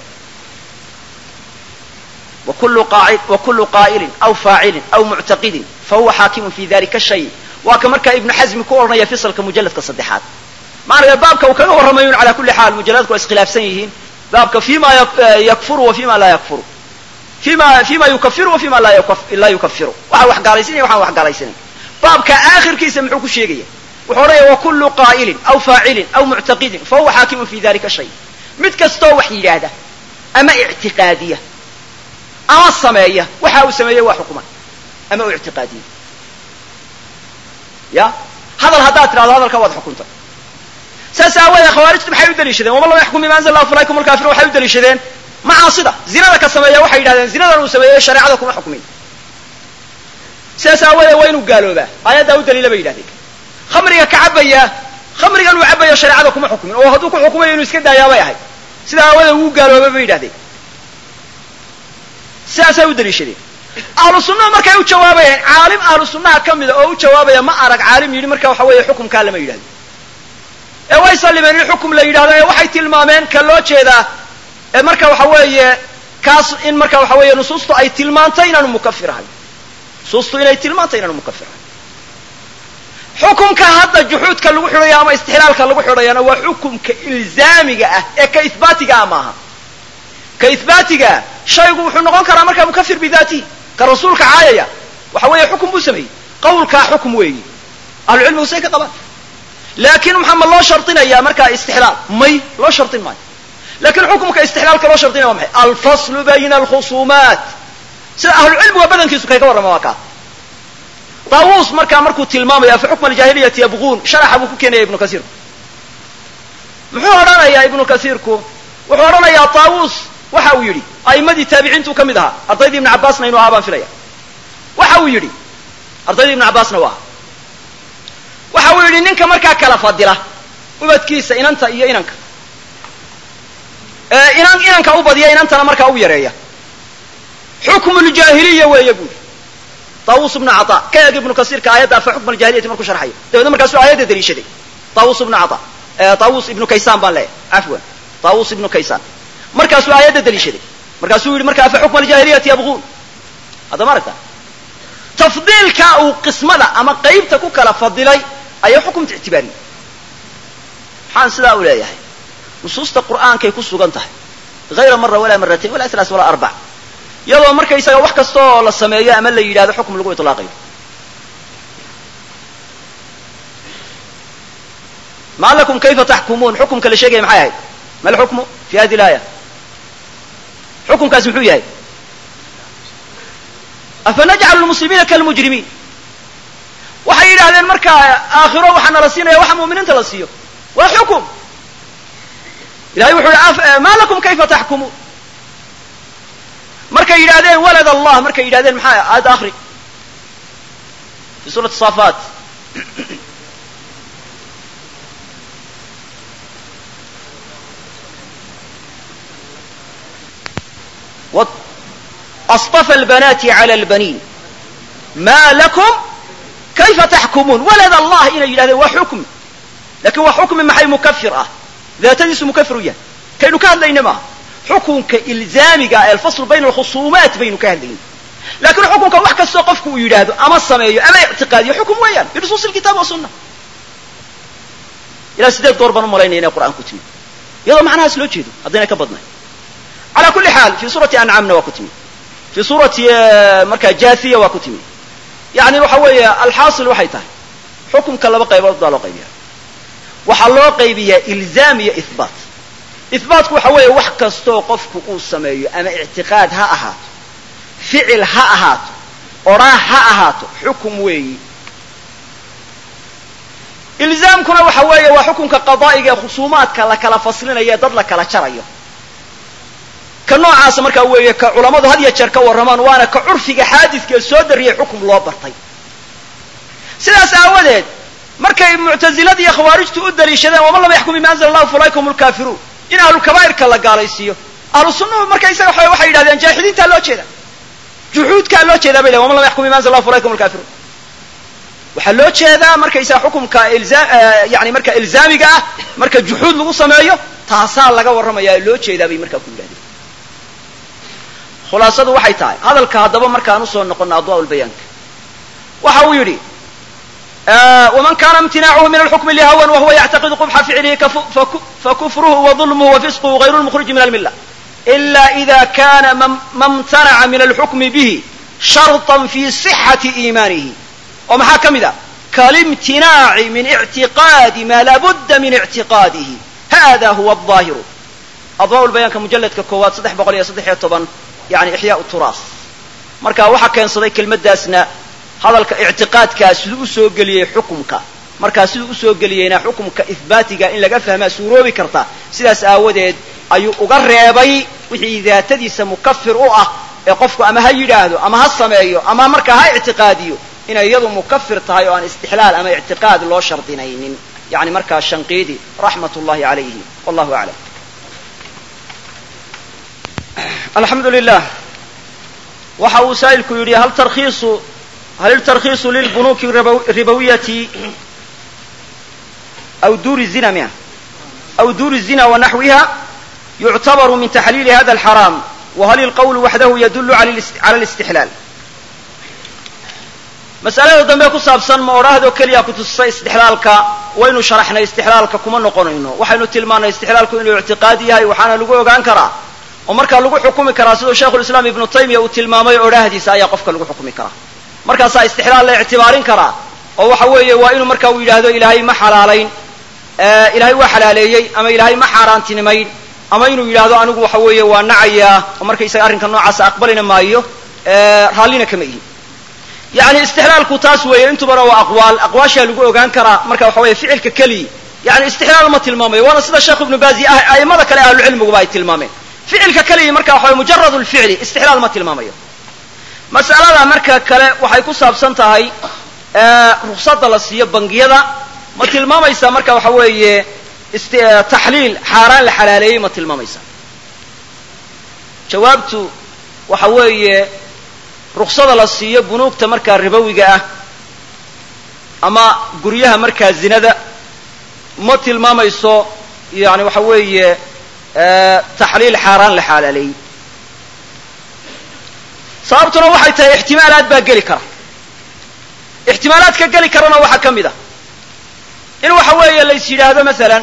وكل قائل أو فاعل أو معتقد فهو حاكم في ذلك الشيء وكمرك ابن حزم كورنا يفصل كمجلد كصدحات معنى بابك وكانوا ورميون على كل حال مجلدك واسخلاف سنيهين بابك فيما يكفر وفيما لا يكفر فيما يكفر وفيما لا يكفر وحا قاليسين وحا قاليسين بابك آخر كيس محوك الشيء وحوريه وكل قائل أو فاعل أو معتقد فهو حاكم في ذلك الشيء متكستو وحي هذا أما اعتقادية أما السماية وحاو سماية وحكما أما اعتقادية يا هذا الهدات هذا الكواد حكمته سأساوي يا خوارج بحيو دليشدين وما الله يحكم بما أنزل الله فلايكم الكافر وحيو دليشدين معاصدة زنا كسماية وحي هذا زنا وسماية شريعة لكم حكمين سأساوي وين قالوا ذا آية داود دليل بيد هذيك خمرك كعبية خمرك وعبية شريعة لكم حكمين وهذوك حكمين يسكت يا وياي سأساوي وقالوا بيد هذيك سأساوي دليشدين أهل السنة مركا يجوابين عالم أهل السنة كمل أو جوابين ما أرك عالم يجي مركا وحوي حكم كلام يجي ويصلي من الحكم لا يجي وحي تلمامين كلو كذا مركا وحوي كاس إن مركا وحوي نصوصه أي تلمانتين أنا مكفر هاي nusuustu inay tilmaantay inaanu mukafir ahayn. xukumka hadda juxuudka lagu xidhaya ama istixlaalka lagu xidhayana waa xukumka ilzaamiga ah ee ka ihbaatiga ah maaha. ka ihbaatiga shaygu wuxuu noqon karaa markaa mukafir bidaatihi. ka rasuulka caayaya waxa weeye xukum buu sameeyey, qawlkaa xukum weeyi, ahlucilmigu say ka qabaan. laakiin maxaa ma loo shardinayaa markaa istixlaal? may loo shardin maayo. laakiin xukumka istixlaalka loo shardinaya waa maxay? alfaslu bayna alkhusuumaat, sida ahlucilmiga badankiisu kay ka warrama waa kaa. طاووس markuu tilmaamaya fi xukm aljaahiliyati yabquun sharaxa buu ku keenaya ibnu kasiirku. muxuu odhanayaa ibnu kasiirku? wuxuu odhanayaa طاووس waxa uu yidhi a'immadii taabiciintu ka mid ahaa, ardaydii ibnu cabbaasna inuu ahaa baan filaya. waxa uu yidhi ardaydii ibnu cabbaasna waa waxa uu yidhi ninka markaa kala fadila ubadkiisa inanta iyo inanka inanka u badiya inantana markaa u yareeya xukmu aljaahiliya weeye buu طاووس بن عطاء كايق ابن كثير كآيات في حكم الجاهلية مركو شرحية ده مركو آيات دليشة طاووس بن عطاء طاووس ابن كيسان بان لا عفوا طاووس ابن كيسان مركو آيات دليشة مركو في حكم الجاهلية يبغون هذا مركو تفضيل كاو قسم لا أما قيبتك كلا فضلي أي حكم اعتباري حان سلا ولا يحي نصوص القرآن كي يكسو قنته غير مرة ولا مرتين ولا ثلاث ولا أربع iyadoo marka isaga wax kastoo la sameeyo ama la yidhaahdo xukum lagu itlaaqayo. ma lakum kayfa tahkumun xukumka la sheegay maxay ahayd? ma la xukmu fi hadhihi al-aya? xukumkaas muxuu yahay? afa naj'alu al-muslimina kal-mujrimin. waxay yidhaahdeen marka aakhiro waxaana la siinaya waxa mu'miniinta la siiyo waa xukum. ilaahay wuxuu yidhi ma lakum kayfa tahkumun. markay yidhaahdeen walad allah markay yidhahdeen maxaa aad akhri fi suurat safat واصطفى البنات على البنين ما لكم كيف تحكمون ولد الله إن يدهده وحكم لكن وحكم محي مكفر ذات نس مكفر كأنه كان لينما حكم كإلزامي الفصل بين الخصومات بين كهذين لكن حكم كوحك السقف يدهده أما السماء أما اعتقادي حكم ويان بنصوص الكتاب والسنة إلى سداد دور بنو مرينين القرآن كتمي يلا معناها سلوجيدو أدينا كبضنا على كل حال في سورة أنعامنا وكتمي في سورة مركز جاثية وكتمي يعني وحوية الحاصل وحيته حكم كلا بقى يبرد على قيبيها وحلو قيبية إلزامية إثبات إثباتك وحوية وحكا استوقفك أوسمي أما اعتقاد ها أهات فعل ها أهات أراه ها أهات حكم وي إلزامكنا وحوية وحكم كقضائي خصومات كلا فصلنا يدد لك لا شرعيه كنوع عاصم مركا ويه كعلماء هذه الشركة والرمان وانا كعرفي حادث كالسودر هي حكم الله برطي سلاس أولاد مركا معتزلة يا خوارج تؤدى لشذا وما الله يحكم بما أنزل الله فلايكم الكافرون إن أهل الكبائر كلا قال يسيو أهل السنة مركا يسأل وحي هذا جاحدين تالو كذا جحود كالو كذا بلا وما الله يحكم بما أنزل الله فلايكم الكافرون وحلو كذا مركا يسأل حكم كإلزام يعني مركا إلزامي قاه مركا جحود لغو سمايه تاصال لغا ورما يا لو كذا بي مركا كل هذه خلاصة waxay tahay hadalka hadaba markaan u soo noqono adwaa ulbayanka waxa uu yiri ومن كان امتناعه من الحكم لهوى وهو يعتقد قبح فعله فكفره وظلمه وفسقه غير المخرج من الملة إلا إذا كان ما امتنع من الحكم به شرطا في صحة إيمانه وما حكم ذا كالامتناع من اعتقاد ما لابد من اعتقاده هذا هو الظاهر أضواء البيان كمجلد ككوات صدح بقولي صدح يطبن يعني إحياء التراث مركا وحا كان صديق المداسنا هذا الاعتقاد كاسلو سو غليه حكمك مركا سلو سو غليهنا حكمك اثباتك ان لغا فهما سوروبي كرتا sidaas aawadeed ayuu uga reebay wixii daatadiisa mukafir u ah ee qofku ama ha yiraahdo ama ha sameeyo ama marka ha i'tiqaadiyo in iyadu mukafir tahay oo aan istihlaal ama i'tiqaad loo shardinaynin yani marka shanqidi rahmatullahi alayhi wallahu a'lam الحمد لله وحاو سائلك يري هل الترخيص للبنوك الربوية أو دور الزنا أو دور الزنا ونحوها يعتبر من تحليل هذا الحرام وهل القول وحده يدل على الاستحلال mas'alada dambe ku saabsan ma odhaahdo keliya ku tusay istixlaalka waynu sharaxnay istixlaalka kuma noqonayno waxaynu tilmaanay istixlaalku inuu ictiqaadi yahay waxaana lagu ogaan karaa oo markaa lagu xukumi karaa siduu shaykhulislaam ibnu taymiya uu tilmaamay odhaahdiisa ayaa qofka lagu xukumi karaa markaasaa istixlaal la ictibaarin karaa oo waxa weeye waa inuu marka uu yidhaahdo ilaahay ma xalaalayn ilaahay waa xalaaleeyey ama ilaahay ma xaaraantinimayn ama inuu yidhaahdo anigu waxa weeye waa nacayaa oo markaysaga arrinka noocaasa aqbalina maayo raallina kama ihin yani istixlaalku taas weeye intubana waa aqwaashaa lagu ogaan karaa marka waxa weeye ficilka keliyi yani istixlaal ma tilmaamayo waana sida sheekh ibnu baazi a'immada kale ahlucilmiguba ay tilmaameen ficilka keliyi marka waxa weye mujarad lficli istixlaal ma tilmaamayo mas'alada marka kale waxay ku saabsan tahay ruksada la siiyo bangiyada ma tilmaamaysa marka waxa weeye taxliil xaaraan la xalaaleeyey ma tilmaamaysa jawaabtu waxa weeye ruksada la siiyo bunuugta markaa ribowiga ah ama guryaha markaa zinada ma tilmaamayso yani waxa weeye taxliil xaaraan la xalaaleeyey sababtuna waxay tahay ixtimaalaad baa geli kara ixtimaalaadka geli karana waxaa ka mid ah in waxa weeye lays yidhaahdo masalan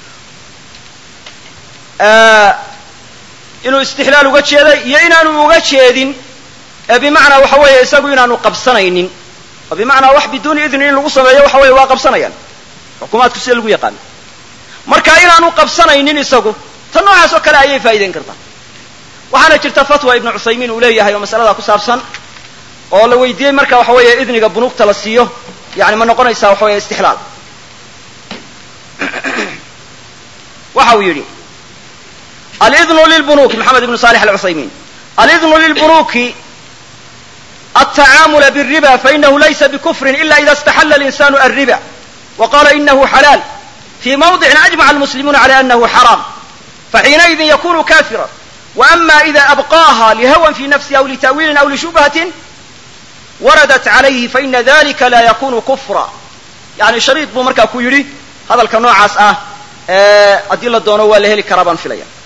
inuu istixlaal uga jeeday iyo inaanu uga jeedin bimacnaa waxa weeye isagu inaanu qabsanaynin oo bimacnaa wax biduuni idni in lagu sameeyo waxa weeye waa qabsanayaan xukuumaadku sida lagu yaqaano marka inaanu qabsanaynin isagu tan noocaas oo kale ayay faa'iideyn kartaa waxaana jirta fatwa ibnu cuthaymiin uu leeyahay oo masalada ku saabsan oo la weydiiyey marka waxa weeye idniga bunuugta la siiyo yani ma noqonaysaa waxa weeye istixlaal waxa uu yidhi alidnu lilbunuuki maxamed ibnu salix alcuthaymiin alidnu lilbunuuki التعامل بالربا فإنه ليس بكفر إلا إذا استحل الإنسان الربا وقال إنه حلال في موضع أجمع المسلمون على أنه حرام فحينئذ يكون كافرا وأما إذا أبقاها لهوى في نفسه أو لتأويل أو لشبهة وردت عليه فإن ذلك لا يكون كفرا يعني شريط بمركا كويري هذا الكنوع عسأه أدل الدونو والهلي كربان في ليا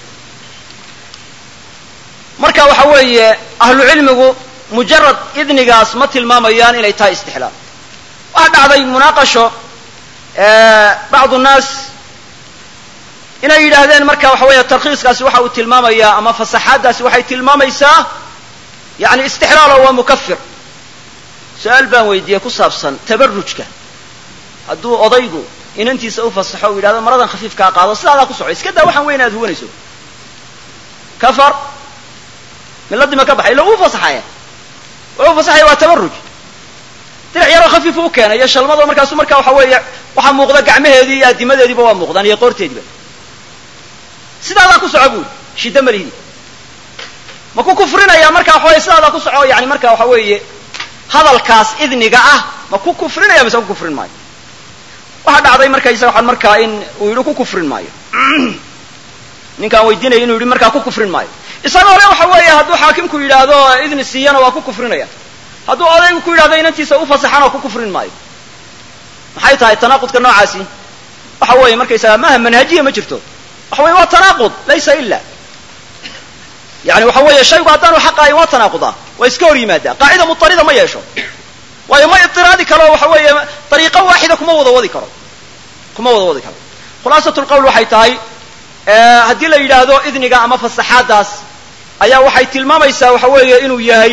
مركا وحوي أهل العلم mujarad idnigaas ma tilmaamayaan inay tahay istixlaal waxaa dhacday munaaqasho bacdu nnaas inay yidhaahdeen marka waxa weeye tarkhiiskaasi waxa uu tilmaamayaa ama fasaxaaddaasi waxay tilmaamaysaa yani istixlaal oo waa mukafir su-aal baan weydiiyey ku saabsan tabarrujka hadduu odaygu inantiisa u fasaxo u yidhahdo maradan khafiifkaa qaado sidaadaa ku soco iska daa waxaan weyn aad huwanayso kafar miladii ma ka baxay ila uu fasaxaya wuxuu fasaxaya waa tabarruj dirac yaroo khafiifu u keenay iyo shalmado markaasu markaa waxa weeye waxaa muuqda gacmaheedii iyo addimadeediiba waa muuqdaan iyo qoorteediiba sidaadaa ku soco buuri shidda malihidi ma ku kufrinaya marka waxa weye sidaadaa ku soco yani marka waxa weeye hadalkaas idniga ah ma ku kufrinaya mise ku kufrin maayo waxaa dhacday markaysa waxaan markaa in uu yidhi ku kufrin maayo ninkaan weydiinaya inuu yidhi markaa ku kufrin maayo isagoo le waxa weeye hadduu xaakimku yidhaahdo idni siiyana waa ku kufrinaya hadduu odaygu ku yidhahdo inantiisa u fasaxana ku kufrin maayo maxay tahay tanaaqudka noocaasi waxa weeye markaysaga maaha manhajiya ma jirto waxa weye waa tanaaqud laysa ila yani waxa weeye shaygu haddaanu xaqaayin waa tanaaqudaa waa iska hor yimaadaa qaacida mutarida ma yeesho waayo ma itiraadi karo waxa weeye dariiqo waaxida kuma wada wadi karo khulaasatu lqawl waxay tahay haddii la yidhaahdo idniga ama fasaxaaddaas ayaa waxay tilmaamaysaa waxa weeye inuu yahay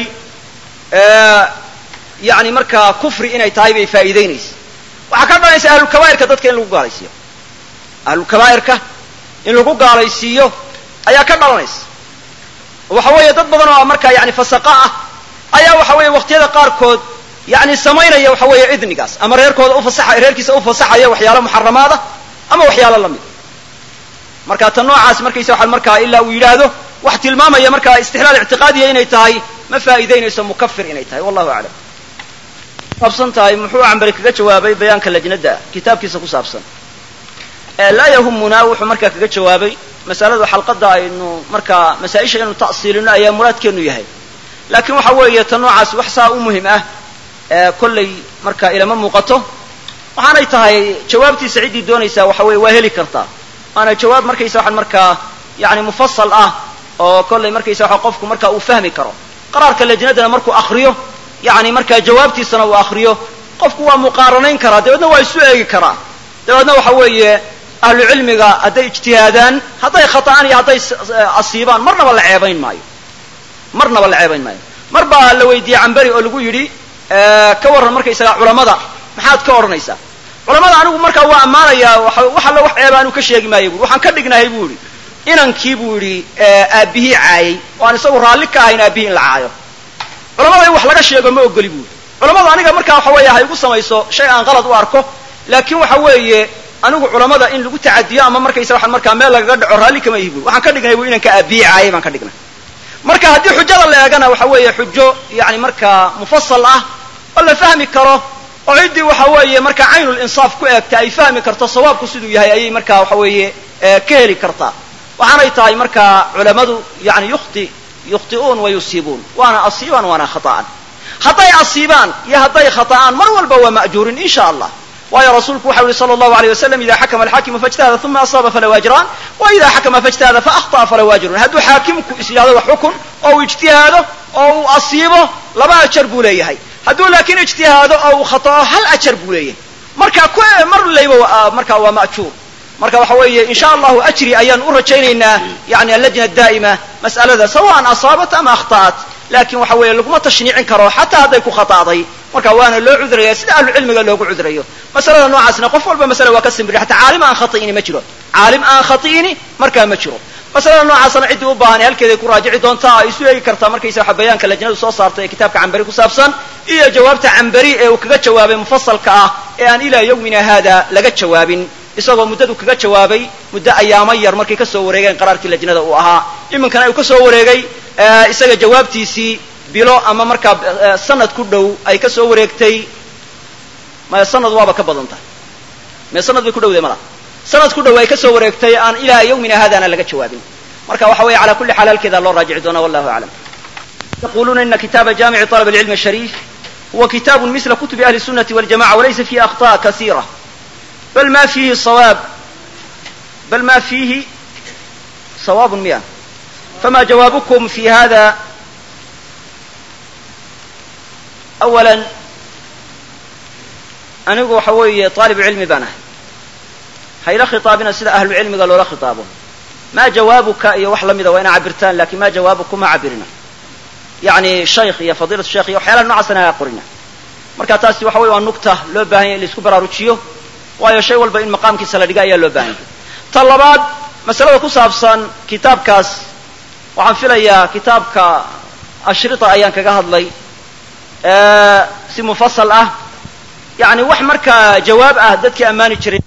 yani markaa kufri inay tahay bay faa'iideynaysa waxaa ka dhalanaysa ahlulkabaa'irka dadka in lagu gaalaysiiyo ahlulkabaa'irka in lagu gaalaysiiyo ayaa ka dhalanaysa waxa weeye dad badan oo markaa yani fasaqa ah ayaa waxa weeye waqtiyada qaarkood yani samaynaya waxa weeye idnigaas ama reerkiisa u fasaxaya waxyaalo muxaramaada ama waxyaalo lamid marka tan noocaas markaysa waxaan markaa ilaa uu yidhaahdo wax tilmaamaya markaa istixlaal ictiqaadiya inay tahay ma faa'iideynayso mukafir inay tahay wallahu aclam saabsan tahay muxuu cambari kaga jawaabay bayaanka lajnada kitaabkiisa ku saabsan laa yahumuna wuxuu markaa kaga jawaabay masaladu xalqada aynu markaa masaa-isha inu ta'siilino ayaa muraadkeenu yahay laakiin waxa weeye tan noocaas wax saa u muhim ah kollay markaa ilama muuqato waxaanay tahay jawaabtiisa ciddii doonaysaa waxa weeye waa heli kartaa waana jawaab markaysa waxaan markaa yani mufasal ah oo kollay markaysa waxa qofku markaa uu fahmi karo qaraarka lajnadana markuu akriyo yani markaa jawaabtiisana uu akriyo qofku waa muqaaranayn karaa dabeedna waa isu eegi karaa dabeedna waxa weeye ahlu cilmiga hadday ijtihaadaan hadday khata'aan iyo hadday asiibaan marnaba la ceebayn maayo mar baa la weydiiyey cambari oo lagu yidhi ka warran markaysaga culamada maxaad ka odhanaysaa culamada anigu markaa waa ammaanayaa wax alla wax ceeba anu ka sheegi maayo bui waxaan ka dhignahay buu yidhi inankii buu yidhi aabbihii caayay oo aan isagu raalli ka ahayn aabbihii in la caayo culamada in wax laga sheego ma ogoli buu yidhi culamadu aniga markaa waxa weeye ha igu samayso shay aan qalad u arko laakiin waxa weeye anigu culamada in lagu tacadiyo ama markaysa waxaan markaa meel lagaga dhaco raalli kama ihi bui waxaan ka dhignay buu inanka aabbihii caayay baan ka dhignay marka haddii xujada la eegana waxa weeye xujo yani markaa mufasal ah oo la fahmi karo oo ciddii waxa weeye markaa caynul insaaf ku eegta ay fahmi karto sawaabku siduu yahay ayay markaa waxa weeye ka heli kartaa waxaanay tahay markaa culamadu yani yukhti'uun wa yusiibuun waana asiibaan waana khata'an hadday asiibaan iyo hadday khata'aan mar walba waa ma'juurin in sha allah waayo rasuulku waxa yihi sala allahu alayh wasalam ida xakama alxaakimu faijtahada uma asaaba falahu ajraan wa ida xakama faijtahada faahطa'a falahu ajrun hadduu xaakimku is yidhahdo wax xukun oo uu ijtihaado oo uu asiibo 2 ajar buu leeyahay hadduu laakiin ijtihaado oo uu khata'o 1 ajar buu leeyahay marka mar layba marka waa ma'juur marka waxa weeye in sha allahu ajri ayaan u rajaynaynaa yani allajna daa'ima mas'alada sawaan asaabat ama akhta'at laakiin waxa weeye laguma tashniicin karo xataa hadday ku khata'day marka waana loo cudrayaa sida ahlu cilmiga loogu cudrayo masalada noocaasna qof walba masala waa ka simbiri hataa caalim aan khati'ini ma jiro caalim aan khati'ini markaa ma jiro masalada noocaasna ciddii u baahan halkeeday ku raajici doontaa ay isu eegi kartaa markaysa waxa bayaanka lajnadu soo saartay ee kitaabka cambari ku saabsan iyo jawaabta cambari ee uu kaga jawaabay mufasalka ah ee aan ilaa yawmina hada laga jawaabin isagoo muddadu kaga jawaabay muddo ayaamo yar markay ka soo wareegeen qaraarkii lajnada uu ahaa iminkana uu ka soo wareegay isaga jawaabtiisii bilo ama markaa sanad ku dhow ay ka soo wareegtay maya sanad waaba ka badan tahay mee sanad bay ku dhowday mala sanad ku dhow ay ka soo wareegtay aan ilaa yawmina haadaana laga jawaabin marka waxa weeye calaa kulli xaal halkeeda loo raajici doonaa wallahu aclam yaquluuna ina kitaaba jaamici طalab alcilmi ashariif huwa kitaabu misla kutubi ahli الsunati waljamaca walaysa fihi akhطaء kasiira bal ma fihi sawaab miya fama jawaabukum fi hada awala anigu waxa weeye طaalib cilmi baan ahay hayla khitaabina sida ahlu cilmiga loola khitaabo ma jawaabuka iyo wax lamida waa ina cabirtaan lakin ma jawaabukum ma cabirina yani shaykh iyo fadiilatu shaykh iyo waxyaalaha noocaasna aa qorina marka taasi waxa weye waa nugta loo baahan yahy in la isku baraarujiyo waayo shay walba in maqaamkiisa la dhiga ayaa loo baahan yahay ta labaad masalada ku saabsan kitaabkaas waxaan filayaa kitaabka ashrita ayaan kaga hadlay si mufasal ah yani wax markaa jawaab ah dadkii ammaani jiray